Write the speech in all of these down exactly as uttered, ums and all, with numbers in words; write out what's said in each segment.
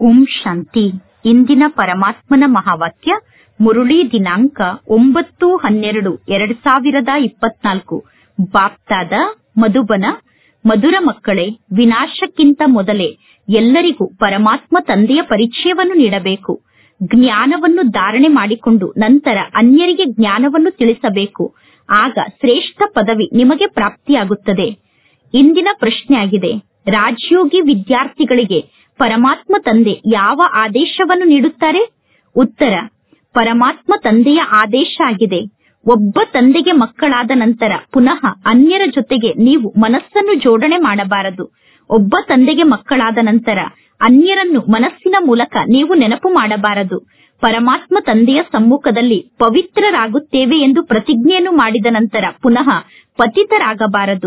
ಓಂ ಶಾಂತಿ. ಇಂದಿನ ಪರಮಾತ್ಮನ ಮಹಾವಾಕ್ಯ ಮುರುಳಿ ದಿನಾಂಕ ಒಂಬತ್ತು ಹನ್ನೆರಡು ಎರಡ್ ಸಾವಿರದ ಇಪ್ಪತ್ನಾಲ್ಕು. ಬಾಪ್ತಾದ ಮಧುಬನ. ಮಧುರ ಮಕ್ಕಳೇ, ವಿನಾಶಕ್ಕಿಂತ ಮೊದಲೇ ಎಲ್ಲರಿಗೂ ಪರಮಾತ್ಮ ತಂದೆಯ ಪರಿಚಯವನ್ನು ನೀಡಬೇಕು. ಜ್ಞಾನವನ್ನು ಧಾರಣೆ ಮಾಡಿಕೊಂಡು ನಂತರ ಅನ್ಯರಿಗೆ ಜ್ಞಾನವನ್ನು ತಿಳಿಸಬೇಕು. ಆಗ ಶ್ರೇಷ್ಠ ಪದವಿ ನಿಮಗೆ ಪ್ರಾಪ್ತಿಯಾಗುತ್ತದೆ. ಇಂದಿನ ಪ್ರಶ್ನೆಯಾಗಿದೆ, ರಾಜಯೋಗಿ ವಿದ್ಯಾರ್ಥಿಗಳಿಗೆ ಪರಮಾತ್ಮ ತಂದೆ ಯಾವ ಆದೇಶವನ್ನು ನೀಡುತ್ತಾರೆ? ಉತ್ತರ: ಪರಮಾತ್ಮ ತಂದೆಯ ಆದೇಶ ಆಗಿದೆ. ಒಬ್ಬ ತಂದೆಗೆ ಮಕ್ಕಳಾದ ನಂತರ ಪುನಃ ಅನ್ಯರ ಜೊತೆಗೆ ನೀವು ಮನಸ್ಸನ್ನು ಜೋಡಣೆ ಮಾಡಬಾರದು. ಒಬ್ಬ ತಂದೆಗೆ ಮಕ್ಕಳಾದ ನಂತರ ಅನ್ಯರನ್ನು ಮನಸ್ಸಿನ ಮೂಲಕ ನೀವು ನೆನಪು ಮಾಡಬಾರದು. ಪರಮಾತ್ಮ ತಂದೆಯ ಸಮ್ಮುಖದಲ್ಲಿ ಪವಿತ್ರರಾಗುತ್ತೇವೆ ಎಂದು ಪ್ರತಿಜ್ಞೆಯನ್ನು ಮಾಡಿದ ನಂತರ ಪುನಃ ಪತಿತರಾಗಬಾರದು.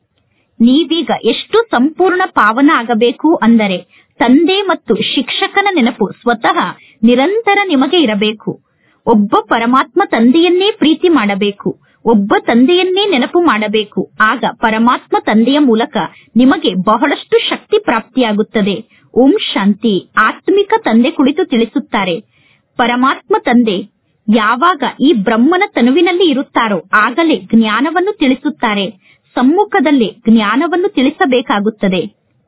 ನೀವೀಗ ಎಷ್ಟು ಸಂಪೂರ್ಣ ಪಾವನ ಆಗಬೇಕು ಅಂದರೆ ತಂದೆ ಮತ್ತು ಶಿಕ್ಷಕನ ನೆನಪು ಸ್ವತಃ ನಿರಂತರ ನಿಮಗೆ ಇರಬೇಕು. ಒಬ್ಬ ಪರಮಾತ್ಮ ತಂದೆಯನ್ನೇ ಪ್ರೀತಿ ಮಾಡಬೇಕು. ಒಬ್ಬ ತಂದೆಯನ್ನೇ ನೆನಪು ಮಾಡಬೇಕು. ಆಗ ಪರಮಾತ್ಮ ತಂದೆಯ ಮೂಲಕ ನಿಮಗೆ ಬಹಳಷ್ಟು ಶಕ್ತಿ ಪ್ರಾಪ್ತಿಯಾಗುತ್ತದೆ. ಓಂ ಶಾಂತಿ. ಆತ್ಮಿಕ ತಂದೆ ಕುಳಿತು ತಿಳಿಸುತ್ತಾರೆ, ಪರಮಾತ್ಮ ತಂದೆ ಯಾವಾಗ ಈ ಬ್ರಹ್ಮನ ತನುವಿನಲ್ಲಿ ಇರುತ್ತಾರೋ ಆಗಲೇ ಜ್ಞಾನವನ್ನು ತಿಳಿಸುತ್ತಾರೆ. ಸಮ್ಮುಖದಲ್ಲೇ ಜ್ಞಾನವನ್ನು ತಿಳಿಸಬೇಕಾಗುತ್ತದೆ.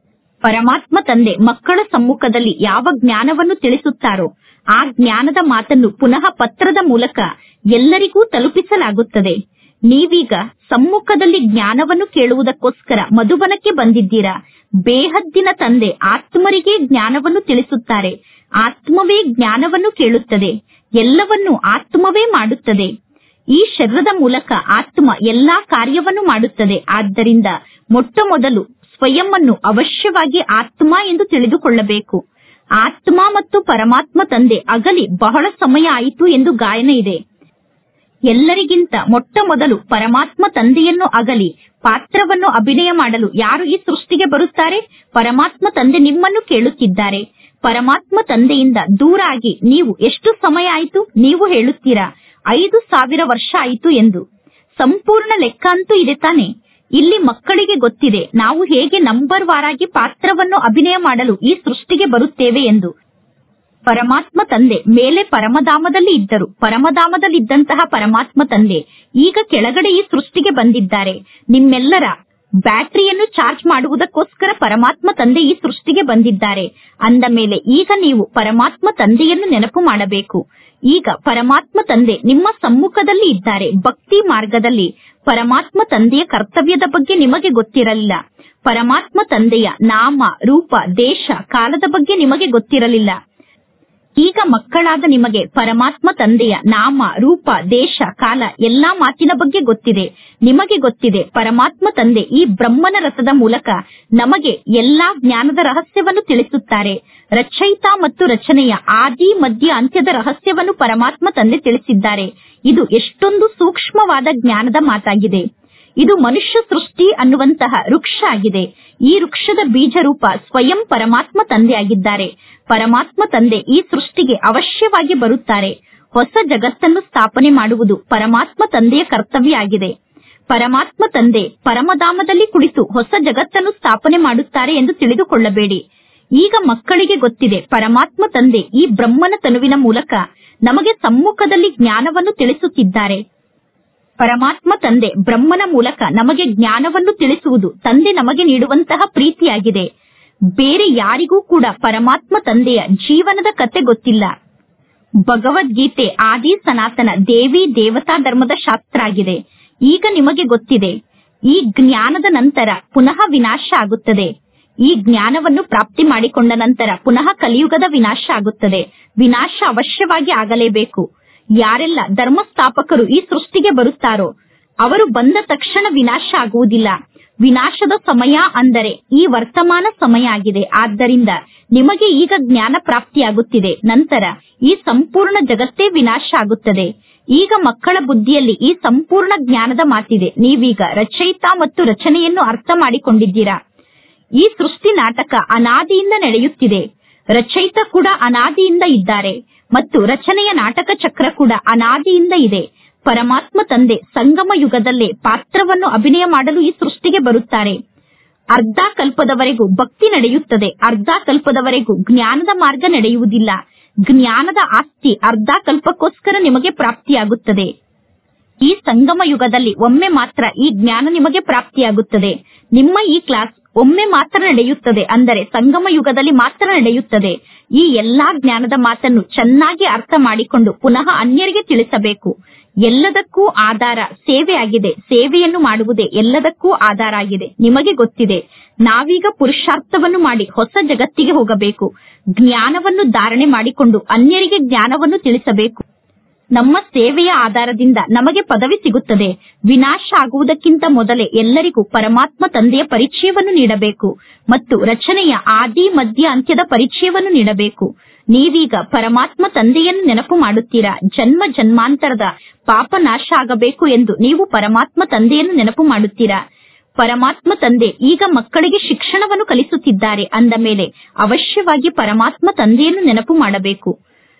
ಪರಮಾತ್ಮ ತಂದೆ ಮಕ್ಕಳ ಸಮ್ಮುಖದಲ್ಲಿ ಯಾವ ಜ್ಞಾನವನ್ನು ತಿಳಿಸುತ್ತಾರೋ ಆ ಜ್ಞಾನದ ಮಾತನ್ನು ಪುನಃ ಪತ್ರದ ಮೂಲಕ ಎಲ್ಲರಿಗೂ ತಲುಪಿಸಲಾಗುತ್ತದೆ. ನೀವೀಗ ಸಮ್ಮುಖದಲ್ಲಿ ಜ್ಞಾನವನ್ನು ಕೇಳುವುದಕ್ಕೋಸ್ಕರ ಮಧುಬನಕ್ಕೆ ಬಂದಿದ್ದೀರಾ. ಬೇಹದ್ದಿನ ತಂದೆ ಆತ್ಮರಿಗೆ ಜ್ಞಾನವನ್ನು ತಿಳಿಸುತ್ತಾರೆ. ಆತ್ಮವೇ ಜ್ಞಾನವನ್ನು ಕೇಳುತ್ತದೆ. ಎಲ್ಲವನ್ನೂ ಆತ್ಮವೇ ಮಾಡುತ್ತದೆ. ಈ ಶರೀರದ ಮೂಲಕ ಆತ್ಮ ಎಲ್ಲಾ ಕಾರ್ಯವನ್ನು ಮಾಡುತ್ತದೆ. ಆದ್ದರಿಂದ ಮೊಟ್ಟ ಮೊದಲು ಸ್ವಯಂ ಅನ್ನು ಅವಶ್ಯವಾಗಿ ಆತ್ಮ ಎಂದು ತಿಳಿದುಕೊಳ್ಳಬೇಕು. ಆತ್ಮ ಮತ್ತು ಪರಮಾತ್ಮ ತಂದೆ ಅಗಲಿ ಬಹಳ ಸಮಯ ಆಯಿತು ಎಂದು ಗಾಯನ ಇದೆ. ಎಲ್ಲರಿಗಿಂತ ಮೊಟ್ಟ ಮೊದಲು ಪರಮಾತ್ಮ ತಂದೆಯನ್ನು ಅಗಲಿ ಪಾತ್ರವನ್ನು ಅಭಿನಯ ಮಾಡಲು ಯಾರು ಈ ಸೃಷ್ಟಿಗೆ ಬರುತ್ತಾರೆ? ಪರಮಾತ್ಮ ತಂದೆ ನಿಮ್ಮನ್ನು ಕೇಳುತ್ತಿದ್ದಾರೆ. ಪರಮಾತ್ಮ ತಂದೆಯಿಂದ ದೂರ ಆಗಿ ನೀವು ಎಷ್ಟು ಸಮಯ ಆಯಿತು? ನೀವು ಹೇಳುತ್ತೀರಾ ಐದು ಸಾವಿರ ವರ್ಷ ಆಯಿತು ಎಂದು. ಸಂಪೂರ್ಣ ಲೆಕ್ಕ ಅಂತೂ ಇದೆ ತಾನೆ? ಇಲ್ಲಿ ಮಕ್ಕಳಿಗೆ ಗೊತ್ತಿದೆ ನಾವು ಹೇಗೆ ನಂಬರ್ ವಾರಾಗಿ ಪಾತ್ರವನ್ನು ಅಭಿನಯ ಮಾಡಲು ಈ ಸೃಷ್ಟಿಗೆ ಬರುತ್ತೇವೆ ಎಂದು. ಪರಮಾತ್ಮ ತಂದೆ ಮೇಲೆ ಪರಮಧಾಮದಲ್ಲಿ ಇದ್ದರು. ಪರಮಧಾಮದಲ್ಲಿದ್ದಂತಹ ಪರಮಾತ್ಮ ತಂದೆ ಈಗ ಕೆಳಗಡೆ ಈ ಸೃಷ್ಟಿಗೆ ಬಂದಿದ್ದಾರೆ. ನಿಮ್ಮೆಲ್ಲರ ಬ್ಯಾಟರಿಯನ್ನು ಚಾರ್ಜ್ ಮಾಡುವುದಕ್ಕೋಸ್ಕರ ಪರಮಾತ್ಮ ತಂದೆ ಈ ಸೃಷ್ಟಿಗೆ ಬಂದಿದ್ದಾರೆ. ಅಂದ ಮೇಲೆ ಈಗ ನೀವು ಪರಮಾತ್ಮ ತಂದೆಯನ್ನು ನೆನಪು ಮಾಡಬೇಕು. ಈಗ ಪರಮಾತ್ಮ ತಂದೆ ನಿಮ್ಮ ಸಮ್ಮುಖದಲ್ಲಿ ಇದ್ದಾರೆ. ಭಕ್ತಿ ಮಾರ್ಗದಲ್ಲಿ ಪರಮಾತ್ಮ ತಂದೆಯ ಕರ್ತವ್ಯದ ಬಗ್ಗೆ ನಿಮಗೆ ಗೊತ್ತಿರಲಿಲ್ಲ. ಪರಮಾತ್ಮ ತಂದೆಯ ನಾಮ ರೂಪ ದೇಶ ಕಾಲದ ಬಗ್ಗೆ ನಿಮಗೆ ಗೊತ್ತಿರಲಿಲ್ಲ. ಈಗ ಮಕ್ಕಳಾದ ನಿಮಗೆ ಪರಮಾತ್ಮ ತಂದೆಯ ನಾಮ ರೂಪ ದೇಶ ಕಾಲ ಎಲ್ಲಾ ಮಾತಿನ ಬಗ್ಗೆ ಗೊತ್ತಿದೆ. ನಿಮಗೆ ಗೊತ್ತಿದೆ ಪರಮಾತ್ಮ ತಂದೆ ಈ ಬ್ರಹ್ಮನ ರಥದ ಮೂಲಕ ನಮಗೆ ಎಲ್ಲಾ ಜ್ಞಾನದ ರಹಸ್ಯವನ್ನು ತಿಳಿಸುತ್ತಾರೆ. ರಚಯಿತ ಮತ್ತು ರಚನೆಯ ಆದಿ ಮಧ್ಯ ಅಂತ್ಯದ ರಹಸ್ಯವನ್ನು ಪರಮಾತ್ಮ ತಂದೆ ತಿಳಿಸಿದ್ದಾರೆ. ಇದು ಎಷ್ಟೊಂದು ಸೂಕ್ಷ್ಮವಾದ ಜ್ಞಾನದ ಮಾತಾಗಿದೆ. ಇದು ಮನುಷ್ಯ ಸೃಷ್ಟಿ ಅನ್ನುವಂತಹ ವೃಕ್ಷ ಆಗಿದೆ. ಈ ವೃಕ್ಷದ ಬೀಜ ರೂಪ ಸ್ವಯಂ ಪರಮಾತ್ಮ ತಂದೆ ಆಗಿದ್ದಾರೆ. ಪರಮಾತ್ಮ ತಂದೆ ಈ ಸೃಷ್ಟಿಗೆ ಅವಶ್ಯವಾಗಿ ಬರುತ್ತಾರೆ. ಹೊಸ ಜಗತ್ತನ್ನು ಸ್ಥಾಪನೆ ಮಾಡುವುದು ಪರಮಾತ್ಮ ತಂದೆಯ ಕರ್ತವ್ಯ ಆಗಿದೆ. ಪರಮಾತ್ಮ ತಂದೆ ಪರಮಧಾಮದಲ್ಲಿ ಕುಳಿತು ಹೊಸ ಜಗತ್ತನ್ನು ಸ್ಥಾಪನೆ ಮಾಡುತ್ತಾರೆ ಎಂದು ತಿಳಿದುಕೊಳ್ಳಬೇಡಿ. ಈಗ ಮಕ್ಕಳಿಗೆ ಗೊತ್ತಿದೆ ಪರಮಾತ್ಮ ತಂದೆ ಈ ಬ್ರಹ್ಮನ ತನುವಿನ ಮೂಲಕ ನಮಗೆ ಸಮ್ಮುಖದಲ್ಲಿ ಜ್ಞಾನವನ್ನು ತಿಳಿಸುತ್ತಿದ್ದಾರೆ. ಪರಮಾತ್ಮ ತಂದೆ ಬ್ರಹ್ಮನ ಮೂಲಕ ನಮಗೆ ಜ್ಞಾನವನ್ನು ತಿಳಿಸುವುದು ತಂದೆ ನಮಗೆ ನೀಡುವಂತಹ ಪ್ರೀತಿಯಾಗಿದೆ. ಬೇರೆ ಯಾರಿಗೂ ಕೂಡ ಪರಮಾತ್ಮ ತಂದೆಯ ಜೀವನದ ಕತೆ ಗೊತ್ತಿಲ್ಲ. ಭಗವದ್ಗೀತೆ ಆದಿ ಸನಾತನ ದೇವಿ ದೇವತಾ ಧರ್ಮದ ಶಾಸ್ತ್ರ ಆಗಿದೆ. ಈಗ ನಿಮಗೆ ಗೊತ್ತಿದೆ ಈ ಜ್ಞಾನದ ನಂತರ ಪುನಃ ವಿನಾಶ ಆಗುತ್ತದೆ. ಈ ಜ್ಞಾನವನ್ನು ಪ್ರಾಪ್ತಿ ಮಾಡಿಕೊಂಡ ನಂತರ ಪುನಃ ಕಲಿಯುಗದ ವಿನಾಶ ಆಗುತ್ತದೆ. ವಿನಾಶ ಅವಶ್ಯವಾಗಿ ಆಗಲೇಬೇಕು. ಯಾರೆಲ್ಲ ಧರ್ಮಸ್ಥಾಪಕರು ಈ ಸೃಷ್ಟಿಗೆ ಬರುತ್ತಾರೋ ಅವರು ಬಂದ ತಕ್ಷಣ ವಿನಾಶ ಆಗುವುದಿಲ್ಲ. ವಿನಾಶದ ಸಮಯ ಅಂದರೆ ಈ ವರ್ತಮಾನ ಸಮಯ ಆಗಿದೆ. ಆದ್ದರಿಂದ ನಿಮಗೆ ಈಗ ಜ್ಞಾನ ಪ್ರಾಪ್ತಿಯಾಗುತ್ತಿದೆ. ನಂತರ ಈ ಸಂಪೂರ್ಣ ಜಗತ್ತೇ ವಿನಾಶ ಆಗುತ್ತದೆ. ಈಗ ಮಕ್ಕಳ ಬುದ್ಧಿಯಲ್ಲಿ ಈ ಸಂಪೂರ್ಣ ಜ್ಞಾನದ ಮಾತಿದೆ. ನೀವೀಗ ರಚಯಿತ ಮತ್ತು ರಚನೆಯನ್ನು ಅರ್ಥ ಮಾಡಿಕೊಂಡಿದ್ದೀರಾ. ಈ ಸೃಷ್ಟಿ ನಾಟಕ ಅನಾದಿಯಿಂದ ನಡೆಯುತ್ತಿದೆ. ರಚಯಿತ ಕೂಡ ಅನಾದಿಯಿಂದ ಇದ್ದಾರೆ ಮತ್ತು ರಚನೆಯ ನಾಟಕ ಚಕ್ರ ಕೂಡ ಅನಾದಿಯಿಂದ ಇದೆ. ಪರಮಾತ್ಮ ತಂದೆ ಸಂಗಮ ಯುಗದಲ್ಲೇ ಪಾತ್ರವನ್ನು ಅಭಿನಯ ಮಾಡಲು ಈ ಸೃಷ್ಟಿಗೆ ಬರುತ್ತಾರೆ. ಅರ್ಧ ಕಲ್ಪದವರೆಗೂ ಭಕ್ತಿ ನಡೆಯುತ್ತದೆ, ಅರ್ಧ ಕಲ್ಪದವರೆಗೂ ಜ್ಞಾನದ ಮಾರ್ಗ ನಡೆಯುವುದಿಲ್ಲ. ಜ್ಞಾನದ ಆಸ್ತಿ ಅರ್ಧ ಕಲ್ಪಕ್ಕೋಸ್ಕರ ನಿಮಗೆ ಪ್ರಾಪ್ತಿಯಾಗುತ್ತದೆ. ಈ ಸಂಗಮ ಯುಗದಲ್ಲಿ ಒಮ್ಮೆ ಮಾತ್ರ ಈ ಜ್ಞಾನ ನಿಮಗೆ ಪ್ರಾಪ್ತಿಯಾಗುತ್ತದೆ. ನಿಮ್ಮ ಈ ಕ್ಲಾಸ್ ಒಮ್ಮೆ ಮಾತ್ರ ನಡೆಯುತ್ತದೆ, ಅಂದರೆ ಸಂಗಮ ಯುಗದಲ್ಲಿ ಮಾತ್ರ ನಡೆಯುತ್ತದೆ. ಈ ಎಲ್ಲಾ ಜ್ಞಾನದ ಮಾತನ್ನು ಚೆನ್ನಾಗಿ ಅರ್ಥ ಮಾಡಿಕೊಂಡು ಪುನಃ ಅನ್ಯರಿಗೆ ತಿಳಿಸಬೇಕು. ಎಲ್ಲದಕ್ಕೂ ಆಧಾರ ಸೇವೆ ಆಗಿದೆ. ಸೇವೆಯನ್ನು ಮಾಡುವುದೇ ಎಲ್ಲದಕ್ಕೂ ಆಧಾರ ಆಗಿದೆ. ನಿಮಗೆ ಗೊತ್ತಿದೆ, ನಾವೀಗ ಪುರುಷಾರ್ಥವನ್ನು ಮಾಡಿ ಹೊಸ ಜಗತ್ತಿಗೆ ಹೋಗಬೇಕು. ಜ್ಞಾನವನ್ನು ಧಾರಣೆ ಮಾಡಿಕೊಂಡು ಅನ್ಯರಿಗೆ ಜ್ಞಾನವನ್ನು ತಿಳಿಸಬೇಕು. ನಮ್ಮ ಸೇವೆಯ ಆಧಾರದಿಂದ ನಮಗೆ ಪದವಿ ಸಿಗುತ್ತದೆ. ವಿನಾಶ ಆಗುವುದಕ್ಕಿಂತ ಮೊದಲೇ ಎಲ್ಲರಿಗೂ ಪರಮಾತ್ಮ ತಂದೆಯ ಪರಿಚಯವನ್ನು ನೀಡಬೇಕು ಮತ್ತು ರಚನೆಯ ಆದಿ ಮಧ್ಯ ಅಂತ್ಯದ ಪರಿಚಯವನ್ನು ನೀಡಬೇಕು. ನೀವೀಗ ಪರಮಾತ್ಮ ತಂದೆಯನ್ನು ನೆನಪು ಮಾಡುತ್ತೀರಾ. ಜನ್ಮ ಜನ್ಮಾಂತರದ ಪಾಪ ನಾಶ ಆಗಬೇಕು ಎಂದು ನೀವು ಪರಮಾತ್ಮ ತಂದೆಯನ್ನು ನೆನಪು ಮಾಡುತ್ತೀರಾ. ಪರಮಾತ್ಮ ತಂದೆ ಈಗ ಮಕ್ಕಳಿಗೆ ಶಿಕ್ಷಣವನ್ನು ಕಲಿಸುತ್ತಿದ್ದಾರೆ ಅಂದ ಮೇಲೆ ಅವಶ್ಯವಾಗಿ ಪರಮಾತ್ಮ ತಂದೆಯನ್ನು ನೆನಪು ಮಾಡಬೇಕು.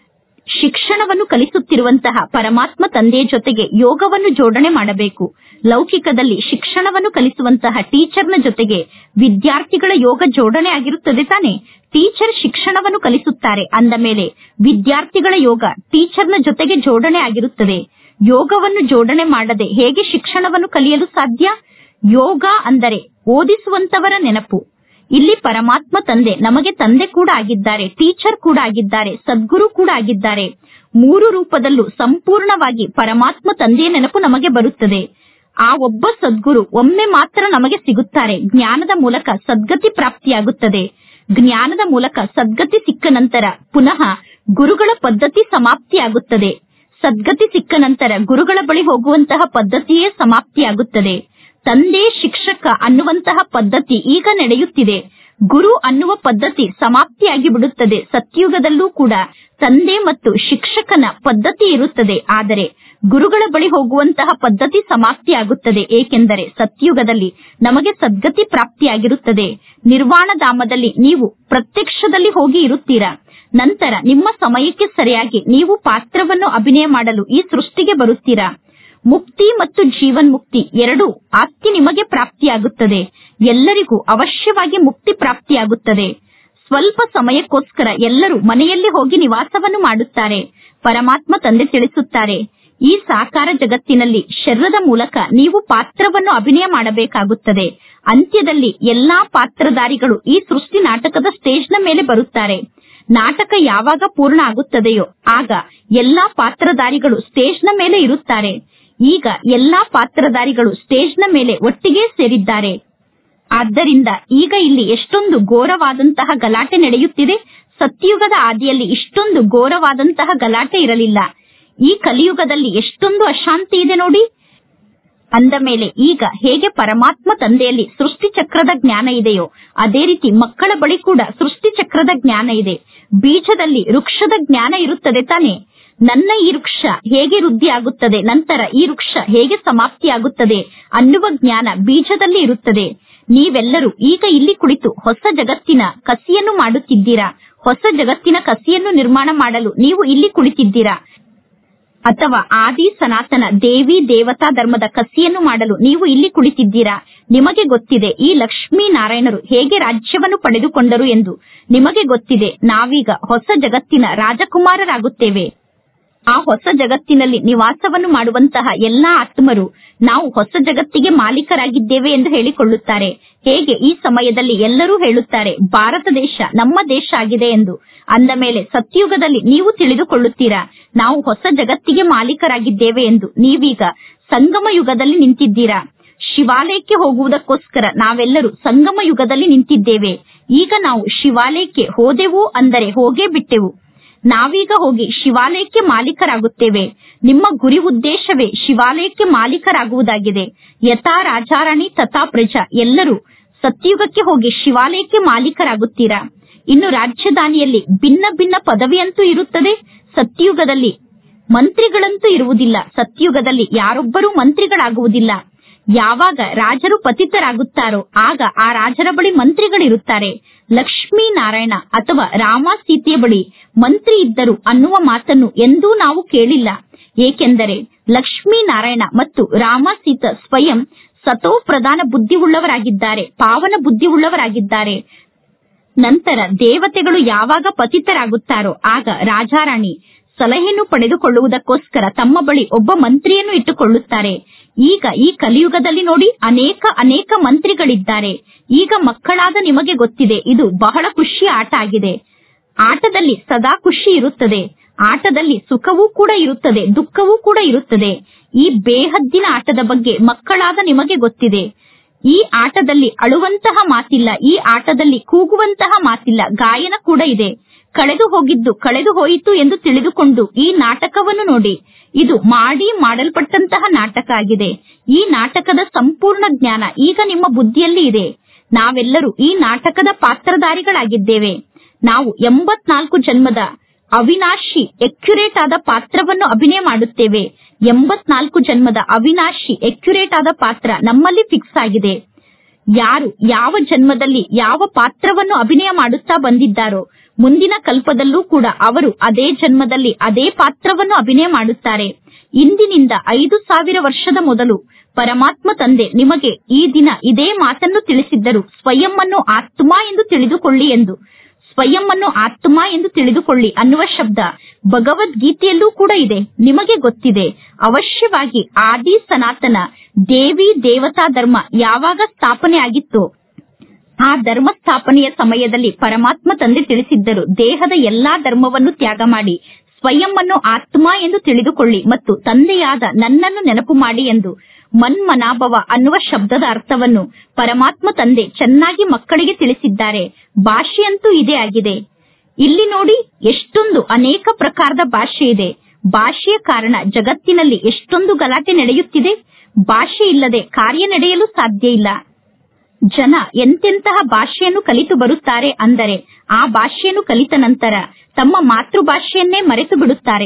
ಶಿಕ್ಷಣವನ್ನು ಕಲಿಸುತ್ತಿರುವಂತಹ ಪರಮಾತ್ಮ ತಂದೆಯ ಜೊತೆಗೆ ಯೋಗವನ್ನು ಜೋಡಣೆ ಮಾಡಬೇಕು. ಲೌಕಿಕದಲ್ಲಿ ಶಿಕ್ಷಣವನ್ನು ಕಲಿಸುವಂತಹ ಟೀಚರ್ನ ಜೊತೆಗೆ ವಿದ್ಯಾರ್ಥಿಗಳ ಯೋಗ ಜೋಡಣೆ ಆಗಿರುತ್ತದೆ ತಾನೆ. ಟೀಚರ್ ಶಿಕ್ಷಣವನ್ನು ಕಲಿಸುತ್ತಾರೆ ಅಂದ ಮೇಲೆ ವಿದ್ಯಾರ್ಥಿಗಳ ಯೋಗ ಟೀಚರ್ನ ಜೊತೆಗೆ ಜೋಡಣೆ ಆಗಿರುತ್ತದೆ. ಯೋಗವನ್ನು ಜೋಡಣೆ ಮಾಡದೆ ಹೇಗೆ ಶಿಕ್ಷಣವನ್ನು ಕಲಿಯಲು ಸಾಧ್ಯ? ಯೋಗ ಅಂದರೆ ಓದಿಸುವಂತವರ ನೆನಪು. ಇಲ್ಲಿ ಪರಮಾತ್ಮ ತಂದೆ ನಮಗೆ ತಂದೆ ಕೂಡ ಆಗಿದ್ದಾರೆ, ಟೀಚರ್ ಕೂಡ ಆಗಿದ್ದಾರೆ, ಸದ್ಗುರು ಕೂಡ ಆಗಿದ್ದಾರೆ. ಮೂರು ರೂಪದಲ್ಲೂ ಸಂಪೂರ್ಣವಾಗಿ ಪರಮಾತ್ಮ ತಂದೆಯ ನೆನಪು ನಮಗೆ ಬರುತ್ತದೆ. ಆ ಒಬ್ಬ ಸದ್ಗುರು ಒಮ್ಮೆ ಮಾತ್ರ ನಮಗೆ ಸಿಗುತ್ತಾರೆ. ಜ್ಞಾನದ ಮೂಲಕ ಸದ್ಗತಿ ಪ್ರಾಪ್ತಿಯಾಗುತ್ತದೆ. ಜ್ಞಾನದ ಮೂಲಕ ಸದ್ಗತಿ ಸಿಕ್ಕ ನಂತರ ಪುನಃ ಗುರುಗಳ ಪದ್ಧತಿ ಸಮಾಪ್ತಿಯಾಗುತ್ತದೆ. ಸದ್ಗತಿ ಸಿಕ್ಕ ನಂತರ ಗುರುಗಳ ಬಳಿ ಹೋಗುವಂತಹ ಪದ್ಧತಿಯೇ ಸಮಾಪ್ತಿಯಾಗುತ್ತದೆ. ತಂದೆ ಶಿಕ್ಷಕ ಅನ್ನುವಂತಹ ಪದ್ಧತಿ ಈಗ ನಡೆಯುತ್ತಿದೆ. ಗುರು ಅನ್ನುವ ಪದ್ಧತಿ ಸಮಾಪ್ತಿಯಾಗಿ ಬಿಡುತ್ತದೆ. ಸತ್ಯುಗದಲ್ಲೂ ಕೂಡ ತಂದೆ ಮತ್ತು ಶಿಕ್ಷಕನ ಪದ್ಧತಿ ಇರುತ್ತದೆ, ಆದರೆ ಗುರುಗಳ ಬಳಿ ಹೋಗುವಂತಹ ಪದ್ಧತಿ ಸಮಾಪ್ತಿಯಾಗುತ್ತದೆ. ಏಕೆಂದರೆ ಸತ್ಯುಗದಲ್ಲಿ ನಮಗೆ ಸದ್ಗತಿ ಪ್ರಾಪ್ತಿಯಾಗಿರುತ್ತದೆ. ನಿರ್ವಾಣ ಧಾಮದಲ್ಲಿ ನೀವು ಪ್ರತ್ಯಕ್ಷದಲ್ಲಿ ಹೋಗಿ ಇರುತ್ತೀರಾ. ನಂತರ ನಿಮ್ಮ ಸಮಯಕ್ಕೆ ಸರಿಯಾಗಿ ನೀವು ಪಾತ್ರವನ್ನು ಅಭಿನಯ ಮಾಡಲು ಈ ಸೃಷ್ಟಿಗೆ ಬರುತ್ತೀರಾ. ಮುಕ್ತಿ ಮತ್ತು ಜೀವನ್ ಮುಕ್ತಿ ಎರಡು ಆಸ್ತಿ ನಿಮಗೆ ಪ್ರಾಪ್ತಿಯಾಗುತ್ತದೆ. ಎಲ್ಲರಿಗೂ ಅವಶ್ಯವಾಗಿ ಮುಕ್ತಿ ಪ್ರಾಪ್ತಿಯಾಗುತ್ತದೆ. ಸ್ವಲ್ಪ ಸಮಯಕ್ಕೋಸ್ಕರ ಎಲ್ಲರೂ ಮನೆಯಲ್ಲಿ ಹೋಗಿ ನಿವಾಸವನ್ನು ಮಾಡುತ್ತಾರೆ. ಪರಮಾತ್ಮ ತಂದೆ ತಿಳಿಸುತ್ತಾರೆ, ಈ ಸಾಕಾರ ಜಗತ್ತಿನಲ್ಲಿ ಶರೀರದ ಮೂಲಕ ನೀವು ಪಾತ್ರವನ್ನು ಅಭಿನಯ ಮಾಡಬೇಕಾಗುತ್ತದೆ. ಅಂತ್ಯದಲ್ಲಿ ಎಲ್ಲಾ ಪಾತ್ರಧಾರಿಗಳು ಈ ಸೃಷ್ಟಿ ನಾಟಕದ ಸ್ಟೇಜ್ನ ಮೇಲೆ ಬರುತ್ತಾರೆ. ನಾಟಕ ಯಾವಾಗ ಪೂರ್ಣ ಆಗುತ್ತದೆಯೋ ಆಗ ಎಲ್ಲಾ ಪಾತ್ರಧಾರಿಗಳು ಸ್ಟೇಜ್ನ ಮೇಲೆ ಇರುತ್ತಾರೆ. ಈಗ ಎಲ್ಲಾ ಪಾತ್ರಧಾರಿಗಳು ಸ್ಟೇಜ್ನ ಮೇಲೆ ಒಟ್ಟಿಗೆ ಸೇರಿದ್ದಾರೆ. ಆದ್ದರಿಂದ ಈಗ ಇಲ್ಲಿ ಎಷ್ಟೊಂದು ಘೋರವಾದಂತಹ ಗಲಾಟೆ ನಡೆಯುತ್ತಿದೆ. ಸತ್ಯಯುಗದ ಆದಿಯಲ್ಲಿ ಇಷ್ಟೊಂದು ಘೋರವಾದಂತಹ ಗಲಾಟೆ ಇರಲಿಲ್ಲ. ಈ ಕಲಿಯುಗದಲ್ಲಿ ಎಷ್ಟೊಂದು ಅಶಾಂತಿ ಇದೆ ನೋಡಿ. ಅಂದ ಮೇಲೆ ಈಗ ಹೇಗೆ ಪರಮಾತ್ಮ ತಂದೆಯಲ್ಲಿ ಸೃಷ್ಟಿ ಚಕ್ರದ ಜ್ಞಾನ ಇದೆಯೋ ಅದೇ ರೀತಿ ಮಕ್ಕಳ ಬಳಿ ಕೂಡ ಸೃಷ್ಟಿ ಚಕ್ರದ ಜ್ಞಾನ ಇದೆ. ಬೀಜದಲ್ಲಿ ವೃಕ್ಷದ ಜ್ಞಾನ ಇರುತ್ತದೆ ತಾನೆ. ನನ್ನ ಈ ವೃಕ್ಷ ಹೇಗೆ ವೃದ್ಧಿ ಆಗುತ್ತದೆ, ನಂತರ ಈ ವೃಕ್ಷ ಹೇಗೆ ಸಮಾಪ್ತಿಯಾಗುತ್ತದೆ ಅನ್ನುವ ಜ್ಞಾನ ಬೀಜದಲ್ಲಿ ಇರುತ್ತದೆ. ನೀವೆಲ್ಲರೂ ಈಗ ಇಲ್ಲಿ ಕುಳಿತು ಹೊಸ ಜಗತ್ತಿನ ಕಸಿಯನ್ನು ಮಾಡುತ್ತಿದ್ದೀರಾ. ಹೊಸ ಜಗತ್ತಿನ ಕಸಿಯನ್ನು ನಿರ್ಮಾಣ ಮಾಡಲು ನೀವು ಇಲ್ಲಿ ಕುಳಿತಿದ್ದೀರಾ, ಅಥವಾ ಆದಿ ಸನಾತನ ದೇವಿ ದೇವತಾ ಧರ್ಮದ ಕಸಿಯನ್ನು ಮಾಡಲು ನೀವು ಇಲ್ಲಿ ಕುಳಿತಿದ್ದೀರಾ. ನಿಮಗೆ ಗೊತ್ತಿದೆ ಈ ಲಕ್ಷ್ಮೀ ನಾರಾಯಣರು ಹೇಗೆ ರಾಜ್ಯವನ್ನು ಪಡೆದುಕೊಂಡರು ಎಂದು. ನಿಮಗೆ ಗೊತ್ತಿದೆ ನಾವೀಗ ಹೊಸ ಜಗತ್ತಿನ ರಾಜಕುಮಾರರಾಗುತ್ತೇವೆ. ಆ ಹೊಸ ಜಗತ್ತಿನಲ್ಲಿ ನಿವಾಸವನ್ನು ಮಾಡುವಂತಹ ಎಲ್ಲಾ ಆತ್ಮರು ನಾವು ಹೊಸ ಜಗತ್ತಿಗೆ ಮಾಲೀಕರಾಗಿದ್ದೇವೆ ಎಂದು ಹೇಳಿಕೊಳ್ಳುತ್ತಾರೆ. ಹೇಗೆ ಈ ಸಮಯದಲ್ಲಿ ಎಲ್ಲರೂ ಹೇಳುತ್ತಾರೆ ಭಾರತ ದೇಶ ನಮ್ಮ ದೇಶ ಆಗಿದೆ ಎಂದು. ಅಂದ ಮೇಲೆ ಸತ್ಯುಗದಲ್ಲಿ ನೀವು ತಿಳಿದುಕೊಳ್ಳುತ್ತೀರಾ ನಾವು ಹೊಸ ಜಗತ್ತಿಗೆ ಮಾಲೀಕರಾಗಿದ್ದೇವೆ ಎಂದು. ನೀವೀಗ ಸಂಗಮ ಯುಗದಲ್ಲಿ ನಿಂತಿದ್ದೀರಾ. ಶಿವಾಲಯಕ್ಕೆ ಹೋಗುವುದಕ್ಕೋಸ್ಕರ ನಾವೆಲ್ಲರೂ ಸಂಗಮ ಯುಗದಲ್ಲಿ ನಿಂತಿದ್ದೇವೆ. ಈಗ ನಾವು ಶಿವಾಲಯಕ್ಕೆ ಹೋದೆವು ಅಂದರೆ ಹೋಗೇ ಬಿಟ್ಟೆವು. ನಾವೀಗ ಹೋಗಿ ಶಿವಾಲಯಕ್ಕೆ ಮಾಲೀಕರಾಗುತ್ತೇವೆ. ನಿಮ್ಮ ಗುರಿ ಉದ್ದೇಶವೇ ಶಿವಾಲಯಕ್ಕೆ ಮಾಲೀಕರಾಗುವುದಾಗಿದೆ. ಯಥಾ ರಾಜಾರಾಣಿ ತಥಾ ಪ್ರಜಾ. ಎಲ್ಲರೂ ಸತ್ಯುಗಕ್ಕೆ ಹೋಗಿ ಶಿವಾಲಯಕ್ಕೆ ಮಾಲೀಕರಾಗುತ್ತೀರಾ. ಇನ್ನು ರಾಜಧಾನಿಯಲ್ಲಿ ಭಿನ್ನ ಭಿನ್ನ ಪದವಿಯಂತೂ ಇರುತ್ತದೆ. ಸತ್ಯುಗದಲ್ಲಿ ಮಂತ್ರಿಗಳಂತೂ ಇರುವುದಿಲ್ಲ. ಸತ್ಯುಗದಲ್ಲಿ ಯಾರೊಬ್ಬರೂ ಮಂತ್ರಿಗಳಾಗುವುದಿಲ್ಲ. ಯಾವಾಗ ರಾಜರು ಪತಿತರಾಗುತ್ತಾರೋ ಆಗ ಆ ರಾಜರ ಬಳಿ ಮಂತ್ರಿಗಳಿರುತ್ತಾರೆ. ಲಕ್ಷ್ಮೀ ನಾರಾಯಣ ಅಥವಾ ರಾಮ ಸೀತೆಯ ಬಳಿ ಮಂತ್ರಿ ಇದ್ದರು ಅನ್ನುವ ಮಾತನ್ನು ಎಂದೂ ನಾವು ಕೇಳಿಲ್ಲ. ಏಕೆಂದರೆ ಲಕ್ಷ್ಮೀ ನಾರಾಯಣ ಮತ್ತು ರಾಮ ಸೀತಾ ಸ್ವಯಂ ಸತೋ ಪ್ರಧಾನ ಬುದ್ಧಿ ಉಳ್ಳವರಾಗಿದ್ದಾರೆ, ಪಾವನ ಬುದ್ಧಿ ಉಳ್ಳವರಾಗಿದ್ದಾರೆ. ನಂತರ ದೇವತೆಗಳು ಯಾವಾಗ ಪತಿತರಾಗುತ್ತಾರೋ ಆಗ ರಾಜಾರಾಣಿ ಸಲಹೆಯನ್ನು ಪಡೆದುಕೊಳ್ಳುವುದಕ್ಕೋಸ್ಕರ ತಮ್ಮ ಬಳಿ ಒಬ್ಬ ಮಂತ್ರಿಯನ್ನು ಇಟ್ಟುಕೊಳ್ಳುತ್ತಾರೆ. ಈಗ ಈ ಕಲಿಯುಗದಲ್ಲಿ ನೋಡಿ, ಅನೇಕ ಅನೇಕ ಮಂತ್ರಿಗಳಿದ್ದಾರೆ. ಈಗ ಮಕ್ಕಳಾದ ನಿಮಗೆ ಗೊತ್ತಿದೆ, ಇದು ಬಹಳ ಖುಷಿಯ ಆಟ ಆಗಿದೆ. ಆಟದಲ್ಲಿ ಸದಾ ಖುಷಿ ಇರುತ್ತದೆ, ಆಟದಲ್ಲಿ ಸುಖವೂ ಕೂಡ ಇರುತ್ತದೆ, ದುಃಖವೂ ಕೂಡ ಇರುತ್ತದೆ. ಈ ಬೇಹದ್ದಿನ ಆಟದ ಬಗ್ಗೆ ಮಕ್ಕಳಾದ ನಿಮಗೆ ಗೊತ್ತಿದೆ. ಈ ಆಟದಲ್ಲಿ ಅಳುವಂತಹ ಮಾತಿಲ್ಲ, ಈ ಆಟದಲ್ಲಿ ಕೂಗುವಂತಹ ಮಾತಿಲ್ಲ, ಗಾಯನ ಕೂಡ ಇದೆ. ಕಳೆದು ಹೋಗಿದ್ದು ಕಳೆದು ಹೋಯಿತು ಎಂದು ತಿಳಿದುಕೊಂಡು ಈ ನಾಟಕವನ್ನು ನೋಡಿ. ಇದು ಮಾಡಿ ಮಾಡಲ್ಪಟ್ಟಂತಹ ನಾಟಕ ಆಗಿದೆ. ಈ ನಾಟಕದ ಸಂಪೂರ್ಣ ಜ್ಞಾನ ಈಗ ನಿಮ್ಮ ಬುದ್ಧಿಯಲ್ಲಿ ಇದೆ. ನಾವೆಲ್ಲರೂ ಈ ನಾಟಕದ ಪಾತ್ರಧಾರಿಗಳಾಗಿದ್ದೇವೆ. ನಾವು ಎಂಬತ್ನಾಲ್ಕು ಜನ್ಮದ ಅವಿನಾಶಿ ಎಕ್ಯುರೇಟ್ ಆದ ಪಾತ್ರವನ್ನು ಅಭಿನಯ ಮಾಡುತ್ತೇವೆ. ಎಂಬತ್ನಾಲ್ಕು ಜನ್ಮದ ಅವಿನಾಶಿ ಎಕ್ಯುರೇಟ್ ಆದ ಪಾತ್ರ ನಮ್ಮಲ್ಲಿ ಫಿಕ್ಸ್ ಆಗಿದೆ. ಯಾರು ಯಾವ ಜನ್ಮದಲ್ಲಿ ಯಾವ ಪಾತ್ರವನ್ನು ಅಭಿನಯ ಮಾಡುತ್ತಾ ಬಂದಿದ್ದಾರೋ ಮುಂದಿನ ಕಲ್ಪದಲ್ಲೂ ಕೂಡ ಅವರು ಅದೇ ಜನ್ಮದಲ್ಲಿ ಅದೇ ಪಾತ್ರವನ್ನು ಅಭಿನಯ ಮಾಡುತ್ತಾರೆ. ಇಂದಿನಿಂದ ಐದು ಸಾವಿರ ವರ್ಷದ ಮೊದಲು ಪರಮಾತ್ಮ ತಂದೆ ನಿಮಗೆ ಈ ದಿನ ಇದೇ ಮಾತನ್ನು ತಿಳಿಸಿದ್ದರು, ಸ್ವಯಂ ಅನ್ನು ಆತ್ಮ ಎಂದು ತಿಳಿದುಕೊಳ್ಳಿ ಎಂದು. ಸ್ವಯಂ ಅನ್ನು ಆತ್ಮ ಎಂದು ತಿಳಿದುಕೊಳ್ಳಿ ಅನ್ನುವ ಶಬ್ದ ಭಗವದ್ಗೀತೆಯಲ್ಲೂ ಕೂಡ ಇದೆ. ನಿಮಗೆ ಗೊತ್ತಿದೆ, ಅವಶ್ಯವಾಗಿ ಆದಿ ಸನಾತನ ದೇವಿ ದೇವತಾ ಧರ್ಮ ಯಾವಾಗ ಸ್ಥಾಪನೆ ಆಗಿತ್ತೋ ಆ ಧರ್ಮ ಸ್ಥಾಪನೆಯ ಸಮಯದಲ್ಲಿ ಪರಮಾತ್ಮ ತಂದೆ ತಿಳಿಸಿದ್ದರು, ದೇಹದ ಎಲ್ಲಾ ಧರ್ಮವನ್ನು ತ್ಯಾಗ ಮಾಡಿ ಸ್ವಯಂ ಅನ್ನು ಆತ್ಮ ಎಂದು ತಿಳಿದುಕೊಳ್ಳಿ ಮತ್ತು ತಂದೆಯಾದ ನನ್ನನ್ನು ನೆನಪು ಮಾಡಿ ಎಂದು. ಮನ್ಮನಾಭವ ಅನ್ನುವ ಶಬ್ದದ ಅರ್ಥವನ್ನು ಪರಮಾತ್ಮ ತಂದೆ ಚೆನ್ನಾಗಿ ಮಕ್ಕಳಿಗೆ ತಿಳಿಸಿದ್ದಾರೆ. ಭಾಷೆಯಂತೂ ಇದೇ ಆಗಿದೆ. ಇಲ್ಲಿ ನೋಡಿ, ಎಷ್ಟೊಂದು ಅನೇಕ ಪ್ರಕಾರದ ಭಾಷೆ ಇದೆ. ಭಾಷೆಯ ಕಾರಣ ಜಗತ್ತಿನಲ್ಲಿ ಎಷ್ಟೊಂದು ಗಲಾಟೆ ನಡೆಯುತ್ತಿದೆ. ಭಾಷೆ ಇಲ್ಲದೆ ಕಾರ್ಯ ನಡೆಯಲು ಸಾಧ್ಯ ಇಲ್ಲ. ಜನ ಎಂತೆಂತಹ ಭಾಷೆಯನ್ನು ಕಲಿತು ಬರುತ್ತಾರೆ ಅಂದರೆ ಆ ಭಾಷೆಯನ್ನು ಕಲಿತ ನಂತರ ತಮ್ಮ ಮಾತೃಭಾಷೆಯನ್ನೇ ಮರೆತು ಬಿಡುತ್ತಾರೆ.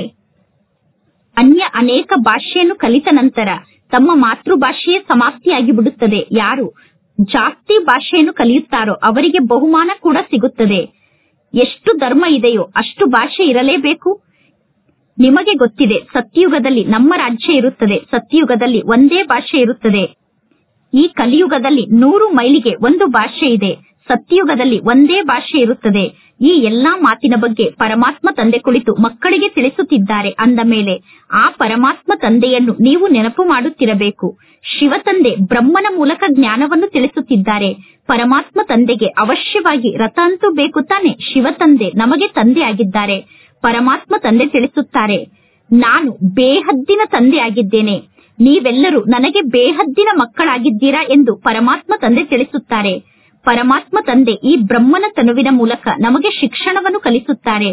ಅನ್ಯ ಅನೇಕ ಭಾಷೆಯನ್ನು ಕಲಿತ ನಂತರ ತಮ್ಮ ಮಾತೃಭಾಷೆಯೇ ಸಮಾಪ್ತಿಯಾಗಿ ಬಿಡುತ್ತದೆ. ಯಾರು ಜಾಸ್ತಿ ಭಾಷೆಯನ್ನು ಕಲಿಯುತ್ತಾರೋ ಅವರಿಗೆ ಬಹುಮಾನ ಕೂಡ ಸಿಗುತ್ತದೆ. ಎಷ್ಟು ಧರ್ಮ ಇದೆಯೋ ಅಷ್ಟು ಭಾಷೆ ಇರಲೇಬೇಕು. ನಿಮಗೆ ಗೊತ್ತಿದೆ, ಸತ್ಯಯುಗದಲ್ಲಿ ನಮ್ಮ ರಾಜ್ಯ ಇರುತ್ತದೆ. ಸತ್ಯಯುಗದಲ್ಲಿ ಒಂದೇ ಭಾಷೆ ಇರುತ್ತದೆ. ಈ ಕಲಿಯುಗದಲ್ಲಿ ನೂರು ಮೈಲಿಗೆ ಒಂದು ಭಾಷೆ ಇದೆ. ಸತ್ಯಯುಗದಲ್ಲಿ ಒಂದೇ ಭಾಷೆ ಇರುತ್ತದೆ. ಈ ಎಲ್ಲಾ ಮಾತಿನ ಬಗ್ಗೆ ಪರಮಾತ್ಮ ತಂದೆ ಕುಳಿತು ಮಕ್ಕಳಿಗೆ ತಿಳಿಸುತ್ತಿದ್ದಾರೆ. ಅಂದ ಮೇಲೆ ಆ ಪರಮಾತ್ಮ ತಂದೆಯನ್ನು ನೀವು ನೆನಪು ಮಾಡುತ್ತಿರಬೇಕು. ಶಿವ ತಂದೆ ಬ್ರಹ್ಮನ ಮೂಲಕ ಜ್ಞಾನವನ್ನು ತಿಳಿಸುತ್ತಿದ್ದಾರೆ. ಪರಮಾತ್ಮ ತಂದೆಗೆ ಅವಶ್ಯವಾಗಿ ರಥ ಅಂತೂ ಬೇಕು ತಾನೆ. ಶಿವ ತಂದೆ ನಮಗೆ ತಂದೆ ಆಗಿದ್ದಾರೆ. ಪರಮಾತ್ಮ ತಂದೆ ತಿಳಿಸುತ್ತಾರೆ, ನಾನು ಬೇಹದ್ದಿನ ತಂದೆ ಆಗಿದ್ದೇನೆ, ನೀವೆಲ್ಲರೂ ನನಗೆ ಬೇಹದ್ದಿನ ಮಕ್ಕಳಾಗಿದ್ದೀರಾ ಎಂದು ಪರಮಾತ್ಮ ತಂದೆ ತಿಳಿಸುತ್ತಾರೆ. ಪರಮಾತ್ಮ ತಂದೆ ಈ ಬ್ರಹ್ಮನ ತನುವಿನ ಮೂಲಕ ನಮಗೆ ಶಿಕ್ಷಣವನ್ನು ಕಲಿಸುತ್ತಾರೆ.